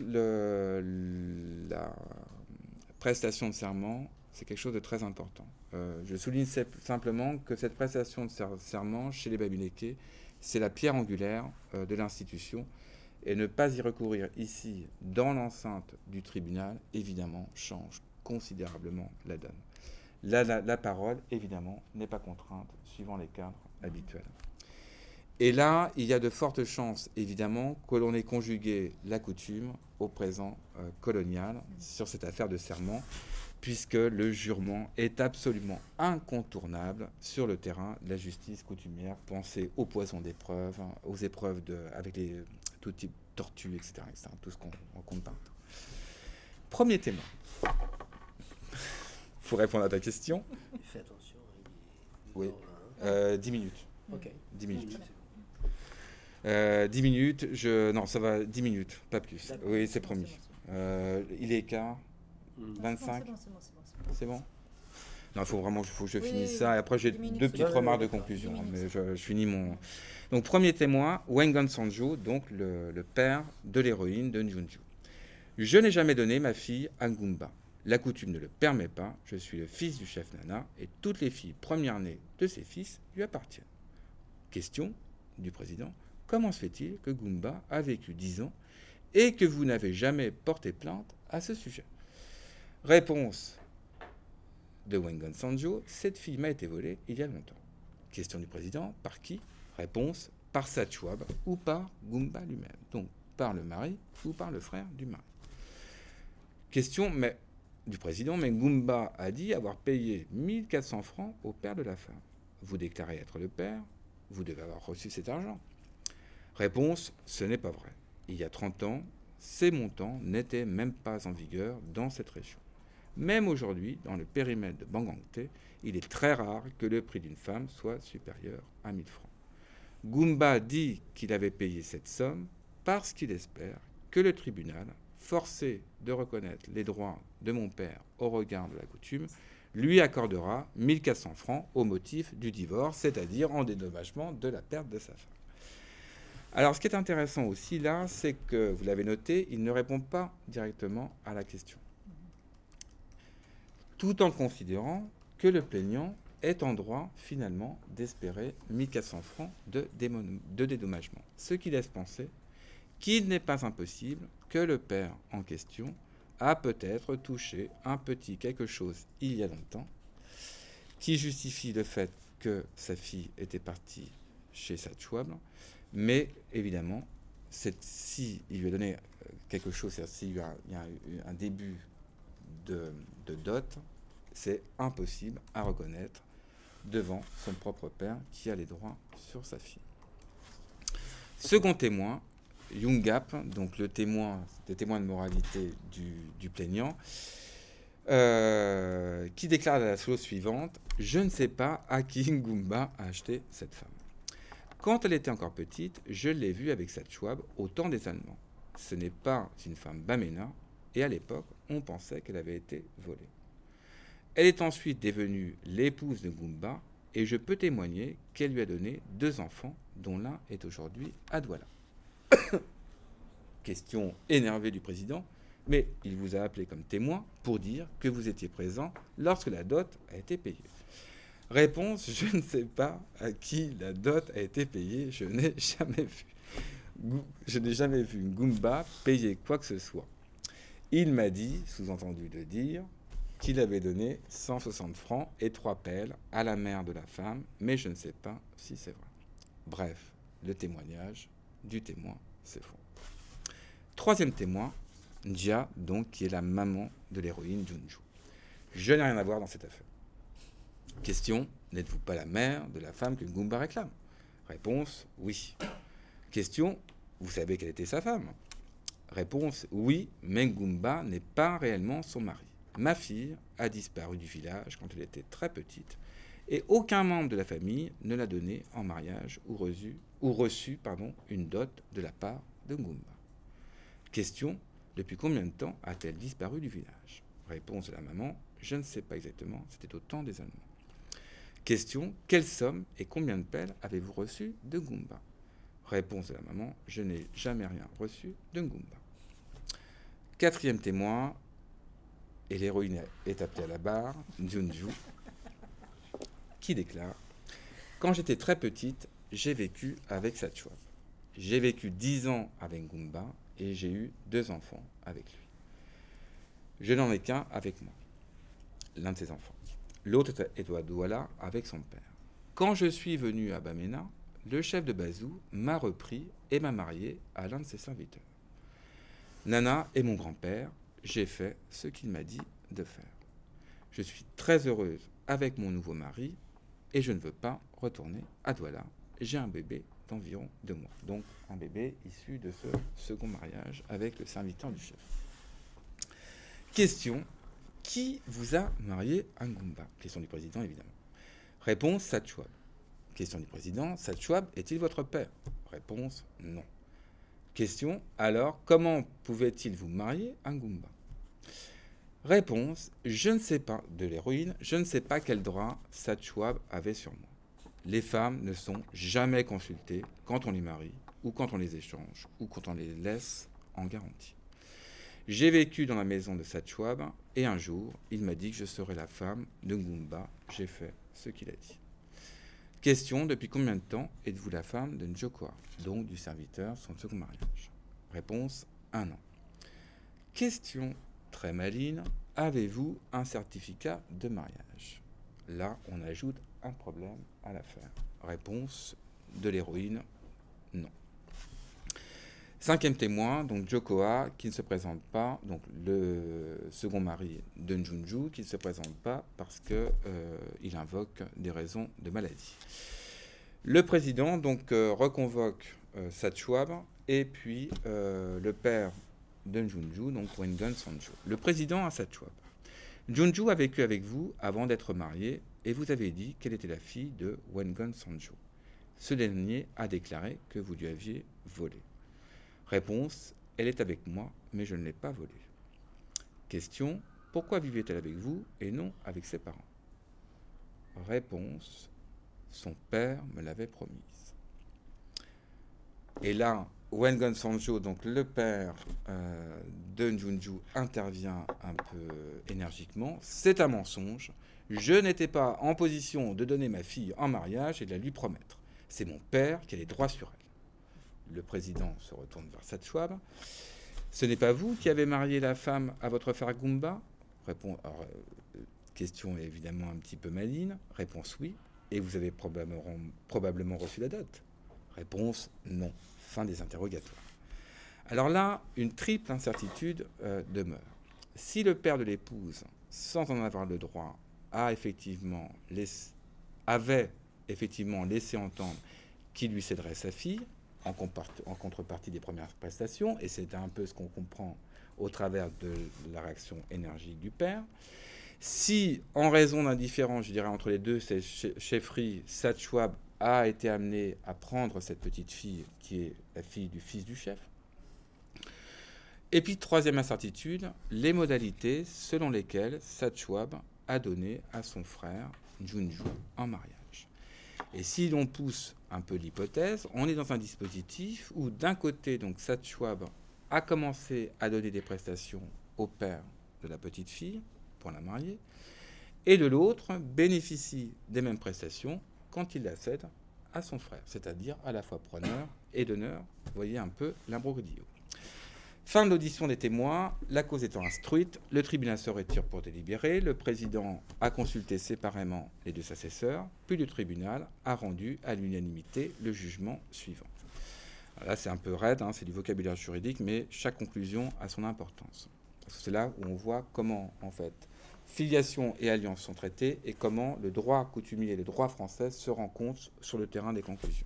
La prestation de serment, c'est quelque chose de très important. Je souligne simplement que cette prestation de serment chez les Bamileke, c'est la pierre angulaire de l'institution. Et ne pas y recourir ici, dans l'enceinte du tribunal, évidemment, change considérablement la donne. La parole, évidemment, n'est pas contrainte, suivant les cadres habituels. Et là, il y a de fortes chances, évidemment, que l'on ait conjugué la coutume au présent colonial sur cette affaire de serment, puisque le jurement est absolument incontournable sur le terrain de la justice coutumière. Pensez au poison d'épreuve, aux épreuves avec tout type de tortue, etc., tout ce qu'on rencontre partout. Premier témoin. Pour répondre à ta question. Fais attention. Oui. 10 minutes. Ok. 10 minutes. 10 minutes. Non, ça va. 10 minutes, pas plus. Oui, c'est promis. Il est quart. 25. C'est bon. Non, il faut que je finisse ça. Et après, j'ai deux petites remarques de conclusion. Mais je finis mon... Donc, premier témoin, Wengan Sanjo, donc le père de l'héroïne de Njunju. Je n'ai jamais donné ma fille à Ngumba. La coutume ne le permet pas. Je suis le fils du chef Nana et toutes les filles premières-nées de ses fils lui appartiennent. Question du président. Comment se fait-il que Ngumba a vécu 10 ans et que vous n'avez jamais porté plainte à ce sujet? Réponse de Wengan Sanjo, cette fille m'a été volée il y a longtemps. Question du président, par qui? Réponse, par Satchwab ou par Ngumba lui-même. Donc, par le mari ou par le frère du mari. Question du président, mais Ngumba a dit avoir payé 1400 francs au père de la femme. Vous déclarez être le père, vous devez avoir reçu cet argent. Réponse, ce n'est pas vrai. Il y a 30 ans, ces montants n'étaient même pas en vigueur dans cette région. Même aujourd'hui, dans le périmètre de Bangangté, il est très rare que le prix d'une femme soit supérieur à 1000 francs. Ngumba dit qu'il avait payé cette somme parce qu'il espère que le tribunal, forcé de reconnaître les droits de mon père au regard de la coutume, lui accordera 1400 francs au motif du divorce, c'est-à-dire en dédommagement de la perte de sa femme. Alors, ce qui est intéressant aussi là, c'est que, vous l'avez noté, il ne répond pas directement à la question, tout en considérant que le plaignant est en droit, finalement, d'espérer 1400 francs de dédommagement. Ce qui laisse penser qu'il n'est pas impossible que le père en question a peut-être touché un petit quelque chose il y a longtemps qui justifie le fait que sa fille était partie chez Satchwab, mais évidemment, si il lui a donné quelque chose, c'est-à-dire s'il y a eu un début de dot, c'est impossible à reconnaître devant son propre père qui a les droits sur sa fille. Second témoin, Yungap, donc le témoin de moralité du plaignant, qui déclare la chose suivante: je ne sais pas à qui Ngumba a acheté cette femme. Quand elle était encore petite, je l'ai vue avec Satchwab au temps des Allemands. Ce n'est pas une femme Bamena, et à l'époque, on pensait qu'elle avait été volée. Elle est ensuite devenue l'épouse de Goumba, et je peux témoigner qu'elle lui a donné 2 enfants, dont l'un est aujourd'hui à Douala. Question énervée du président, mais il vous a appelé comme témoin pour dire que vous étiez présent lorsque la dot a été payée. Réponse, je ne sais pas à qui la dot a été payée, je n'ai jamais vu Goumba payer quoi que ce soit. Il m'a dit, sous-entendu de dire, qu'il avait donné 160 francs et 3 pelles à la mère de la femme, mais je ne sais pas si c'est vrai. Bref, le témoignage du témoin, c'est faux. 3e témoin, Njia, donc, qui est la maman de l'héroïne Junju. Je n'ai rien à voir dans cette affaire. Question, n'êtes-vous pas la mère de la femme que Goumba réclame? Réponse, oui. Question, vous savez quelle était sa femme? Réponse, oui, mais Goumba n'est pas réellement son mari. Ma fille a disparu du village quand elle était très petite et aucun membre de la famille ne l'a donnée en mariage ou reçu une dot de la part de Goumba. Question, depuis combien de temps a-t-elle disparu du village? Réponse de la maman, je ne sais pas exactement, c'était au temps des Allemands. Question, quelle somme et combien de pelles avez-vous reçu de Goumba? Réponse de la maman, je n'ai jamais rien reçu de Goumba. 4e témoin, et l'héroïne est appelée à la barre, Junju, qui déclare « Quand j'étais très petite, j'ai vécu avec Satchwab. J'ai vécu 10 ans avec Goumba et j'ai eu 2 enfants avec lui. Je n'en ai qu'un avec moi, l'un de ses enfants. L'autre est à Douala avec son père. Quand je suis venu à Bamena, le chef de Bazou m'a repris et m'a marié à l'un de ses serviteurs. Nana est mon grand-père, j'ai fait ce qu'il m'a dit de faire. Je suis très heureuse avec mon nouveau mari et je ne veux pas retourner à Douala. J'ai un bébé d'environ 2 mois. Donc un bébé issu de ce second mariage avec le serviteur du chef. Question, qui vous a marié à Goumba? Question du président, évidemment. Réponse, Satchwab. Question du président, Satchwab est-il votre père? Réponse, non. Question, alors comment pouvait-il vous marier à Goumba? Réponse, je ne sais pas, de l'héroïne, je ne sais pas quel droit Satchwab avait sur moi. Les femmes ne sont jamais consultées quand on les marie, ou quand on les échange, ou quand on les laisse en garantie. J'ai vécu dans la maison de Satchwab, et un jour, il m'a dit que je serais la femme de Goumba. J'ai fait ce qu'il a dit. Question, depuis combien de temps êtes-vous la femme de Njokoa, donc du serviteur, son second mariage? Réponse, 1 an. Question, très maligne, avez-vous un certificat de mariage? Là, on ajoute un problème à l'affaire. Réponse de l'héroïne, non. 5e témoin, donc Njokoa, qui ne se présente pas, donc le second mari de Njunju, qui ne se présente pas parce qu'il invoque des raisons de maladie. Le président donc reconvoque Satchwab et puis le père de Njunju, donc Wengon Sanjo. Le président à Satchwab. Njunju a vécu avec vous avant d'être marié et vous avez dit qu'elle était la fille de Wengon Sanjo. Ce dernier a déclaré que vous lui aviez volé. Réponse, elle est avec moi, mais je ne l'ai pas volée. Question, pourquoi vivait-elle avec vous et non avec ses parents? Réponse, son père me l'avait promise. Et là, Wengon Sanjo, donc le père de Njunju, intervient un peu énergiquement. C'est un mensonge. Je n'étais pas en position de donner ma fille en mariage et de la lui promettre. C'est mon père qui a les droits sur elle. Le président se retourne vers Satchwab. Ce n'est pas vous qui avez marié la femme à votre frère Goumba? Question évidemment un petit peu maligne. Réponse oui. Et vous avez probablement reçu la dot? Réponse non. Fin des interrogatoires. Alors là, une triple incertitude demeure. Si le père de l'épouse, sans en avoir le droit, avait effectivement laissé entendre qu'il lui céderait sa fille, en contrepartie des premières prestations, et c'est un peu ce qu'on comprend au travers de la réaction énergique du père. Si, en raison d'un différend, je dirais, entre les deux chefferies, Satchwab a été amené à prendre cette petite fille, qui est la fille du fils du chef, Et puis, troisième incertitude, les modalités selon lesquelles Satchwab a donné à son frère Junju en mariage. Et si l'on pousse un peu l'hypothèse, on est dans un dispositif où d'un côté, donc Satchwab a commencé à donner des prestations au père de la petite fille pour la marier, et de l'autre bénéficie des mêmes prestations quand il la cède à son frère, c'est-à-dire à la fois preneur et donneur. Vous voyez un peu l'imbroglio. Fin de l'audition des témoins, la cause étant instruite, le tribunal se retire pour délibérer, le président a consulté séparément les deux assesseurs, puis le tribunal a rendu à l'unanimité le jugement suivant. Alors là, c'est un peu raide, c'est du vocabulaire juridique, mais chaque conclusion a son importance. Parce que c'est là où on voit comment, en fait, filiation et alliance sont traitées et comment le droit coutumier et le droit français se rencontrent sur le terrain des conclusions.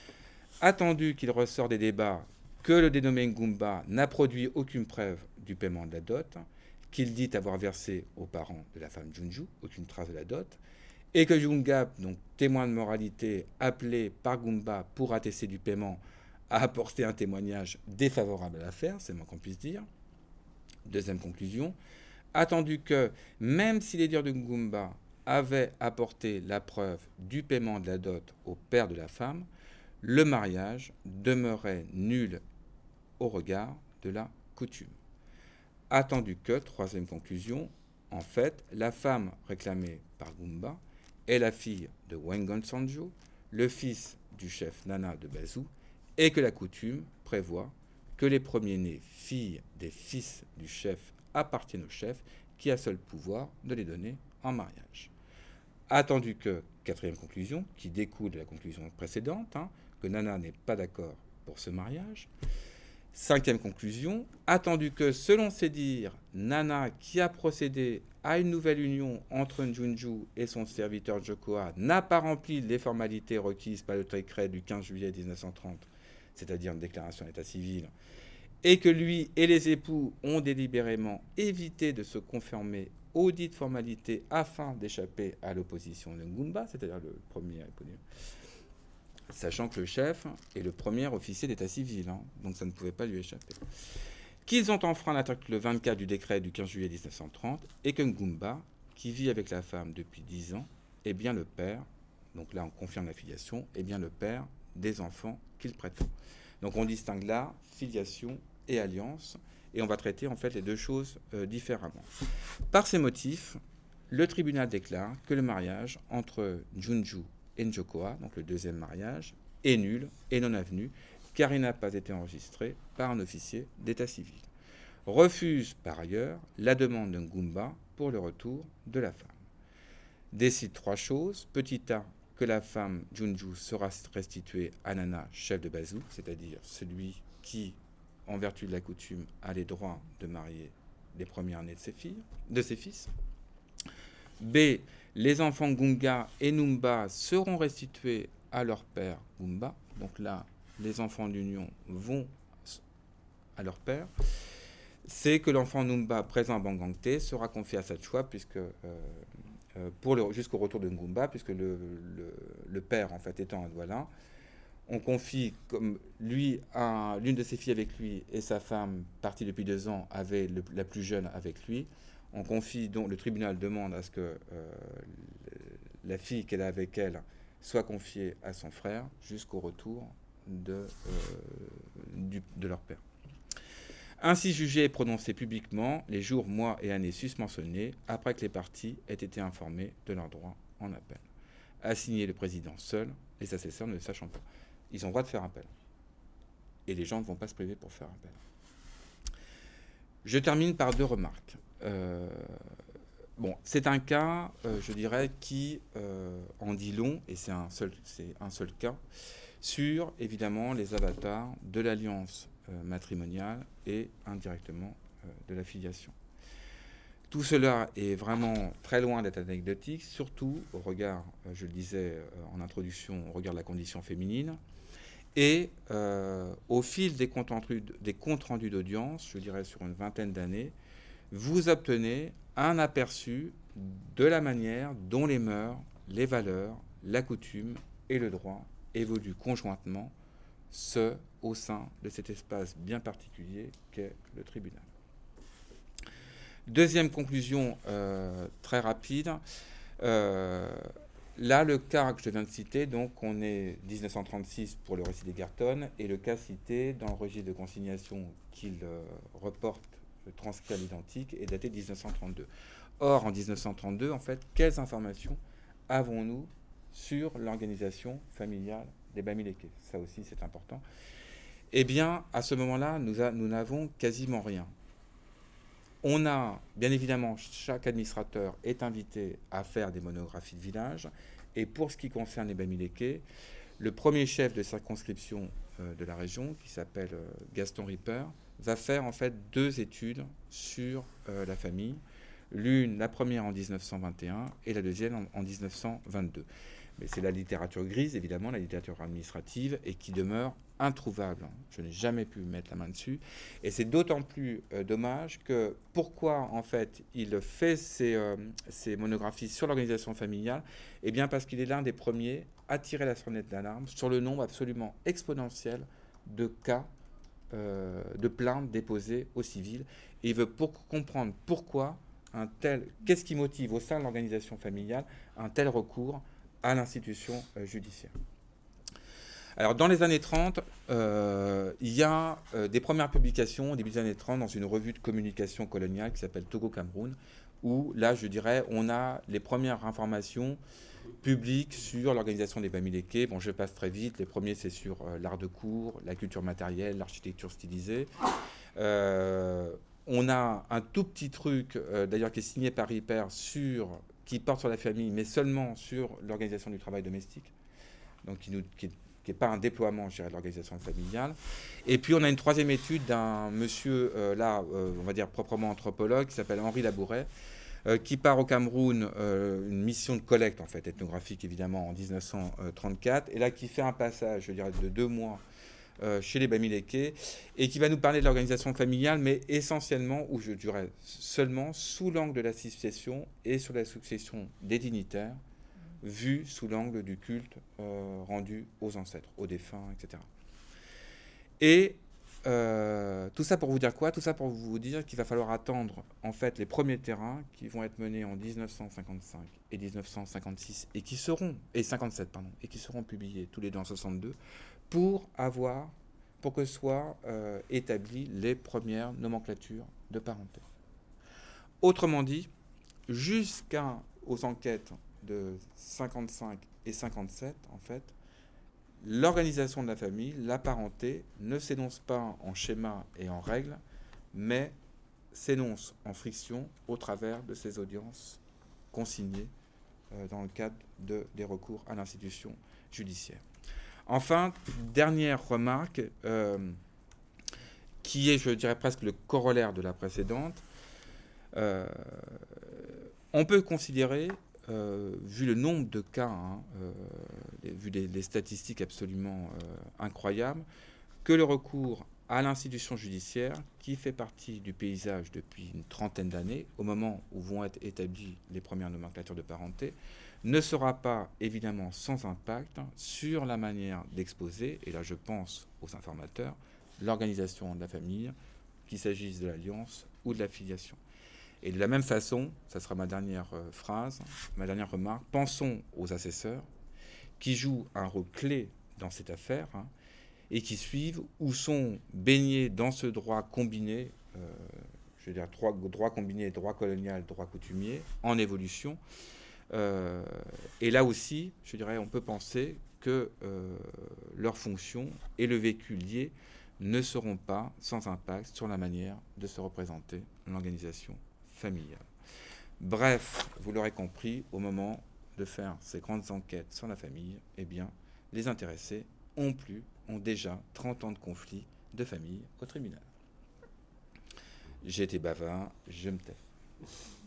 Attendu qu'il ressort des débats que le dénommé Ngumba n'a produit aucune preuve du paiement de la dot, qu'il dit avoir versé aux parents de la femme Junju aucune trace de la dot, et que Jungap, donc témoin de moralité appelé par Ngumba pour attester du paiement, a apporté un témoignage défavorable à l'affaire, c'est le moins qu'on puisse dire. Deuxième conclusion, attendu que, même si les dires de Ngumba avaient apporté la preuve du paiement de la dot au père de la femme, le mariage demeurait nul au regard de la coutume. Attendu que, troisième conclusion, en fait, la femme réclamée par Ngumba est la fille de Wengon Sanjo, le fils du chef Nana de Bazou, et que la coutume prévoit que les premiers-nés filles des fils du chef appartiennent au chef, qui a seul pouvoir de les donner en mariage. Attendu que, quatrième conclusion, qui découle de la conclusion précédente, que Nana n'est pas d'accord pour ce mariage. Cinquième conclusion, attendu que, selon ses dires, Nana, qui a procédé à une nouvelle union entre Njunju et son serviteur Jokoa, n'a pas rempli les formalités requises par le décret du 15 juillet 1930, c'est-à-dire une déclaration d'état civil, et que lui et les époux ont délibérément évité de se conformer aux dites formalités afin d'échapper à l'opposition de Ngumba, c'est-à-dire le premier inconnu, sachant que le chef est le premier officier d'état civil, donc ça ne pouvait pas lui échapper. Qu'ils ont enfreint l'article 24 du décret du 15 juillet 1930 et que Ngumba, qui vit avec la femme depuis 10 ans, est bien le père, donc là on confirme la filiation, est bien le père des enfants qu'il prétend. Donc on distingue là filiation et alliance, et on va traiter en fait les deux choses différemment. Par ces motifs, le tribunal déclare que le mariage entre Junju et Njokoa, donc le deuxième mariage, est nul et non avenu, car il n'a pas été enregistré par un officier d'état civil. Refuse par ailleurs la demande de Ngumba pour le retour de la femme. Décide trois choses. Petit a, que la femme Junju sera restituée à Nana, chef de Bazou, c'est-à-dire celui qui, en vertu de la coutume, a les droits de marier les premières-nées de ses fils. B, les enfants Gunga et Numba seront restitués à leur père Ngumba. Donc là, les enfants d'union vont à leur père. C'est que l'enfant Numba présent à Bangangté sera confié à Satchwab jusqu'au retour de Ngumba, puisque le père en fait étant à Douala. On confie, comme lui, l'une de ses filles avec lui et sa femme, partie depuis 2 ans, avait la plus jeune avec lui. On confie, donc le tribunal demande à ce que la fille qu'elle a avec elle soit confiée à son frère jusqu'au retour de leur père. Ainsi jugé et prononcé publiquement les jours, mois et années susmentionnés après que les parties aient été informées de leurs droits en appel. A signé le président seul, les assesseurs ne le sachant pas. Ils ont le droit de faire appel. Et les gens ne vont pas se priver pour faire appel. Je termine par 2 remarques. C'est un cas, je dirais, qui en dit long, et c'est un seul cas, sur, évidemment, les avatars de l'alliance matrimoniale et indirectement de la filiation. Tout cela est vraiment très loin d'être anecdotique, surtout au regard, je le disais en introduction, au regard de la condition féminine, et au fil des comptes rendus d'audience, je dirais sur une vingtaine d'années, vous obtenez un aperçu de la manière dont les mœurs, les valeurs, la coutume et le droit évoluent conjointement ce au sein de cet espace bien particulier qu'est le tribunal. Deuxième conclusion très rapide. Là, le cas que je viens de citer, donc on est 1936 pour le récit d'Egerton, et le cas cité dans le registre de consignation qu'il reporte, le transcrit à l'identique, est daté de 1932. Or, en 1932, en fait, quelles informations avons-nous sur l'organisation familiale des Bamilékés? Ça aussi, c'est important. Eh bien, à ce moment-là, nous n'avons quasiment rien. On a, bien évidemment, chaque administrateur est invité à faire des monographies de village. Et pour ce qui concerne les Bamilékés, le premier chef de circonscription de la région, qui s'appelle Gaston Ripper, va faire en fait 2 études sur la famille. La première en 1921 et la deuxième en 1922. Mais c'est la littérature grise, évidemment, la littérature administrative, et qui demeure introuvable. Je n'ai jamais pu mettre la main dessus. Et c'est d'autant plus dommage que pourquoi, en fait, il fait ces monographies sur l'organisation familiale? Eh bien, parce qu'il est l'un des premiers à tirer la sonnette d'alarme sur le nombre absolument exponentiel de cas, de plaintes déposées au civil. Et il veut comprendre pourquoi qu'est-ce qui motive au sein de l'organisation familiale un tel recours à l'institution judiciaire. Alors, dans les années 30, il y a des premières publications au début des années 30 dans une revue de communication coloniale qui s'appelle Togo-Cameroun, où là, je dirais, on a les premières informations publiques sur l'organisation des Bamilékés. Bon, je passe très vite. Les premiers, c'est sur l'art de cour, la culture matérielle, l'architecture stylisée. On a un tout petit truc, d'ailleurs, qui est signé par Ripper, qui porte sur la famille, mais seulement sur l'organisation du travail domestique, donc qui n'est pas un déploiement, je dirais, de l'organisation familiale. Et puis, on a une troisième étude d'un monsieur, on va dire proprement anthropologue, qui s'appelle Henri Labouret, qui part au Cameroun, une mission de collecte, en fait, ethnographique, évidemment, en 1934, et là, qui fait un passage, je dirais, de 2 mois chez les Bamilékés, et qui va nous parler de l'organisation familiale, mais essentiellement, ou je dirais seulement, sous l'angle de la succession et sur la succession des dignitaires, vu sous l'angle du culte rendu aux ancêtres, aux défunts, etc. Et tout ça pour vous dire quoi? Tout ça pour vous dire qu'il va falloir attendre en fait les premiers terrains qui vont être menés en 1955 et 1956 et 57 pardon, et qui seront publiés tous les deux en 62 pour que soient établies les premières nomenclatures de parenté. Autrement dit, jusqu'aux enquêtes de 55 et 57, en fait, l'organisation de la famille, la parenté, ne s'énonce pas en schéma et en règles, mais s'énonce en friction au travers de ces audiences consignées dans le cadre des recours à l'institution judiciaire. Enfin, dernière remarque, qui est, je dirais, presque le corollaire de la précédente. On peut considérer, vu le nombre de cas, vu les statistiques absolument incroyables, que le recours à l'institution judiciaire, qui fait partie du paysage depuis une trentaine d'années, au moment où vont être établies les premières nomenclatures de parenté, ne sera pas évidemment sans impact sur la manière d'exposer, et là je pense aux informateurs, l'organisation de la famille, qu'il s'agisse de l'alliance ou de la filiation. Et de la même façon, ça sera ma dernière phrase, ma dernière remarque, pensons aux assesseurs qui jouent un rôle clé dans cette affaire et qui suivent ou sont baignés dans ce droit combiné, je veux dire droit combiné, droit colonial, droit coutumier, en évolution. Et là aussi, je dirais, on peut penser que leurs fonctions et le vécu lié ne seront pas sans impact sur la manière de se représenter l'organisation familiale. Bref, vous l'aurez compris, au moment de faire ces grandes enquêtes sur la famille, eh bien, les intéressés ont déjà 30 ans de conflit de famille au tribunal. J'ai été bavard, je me tais.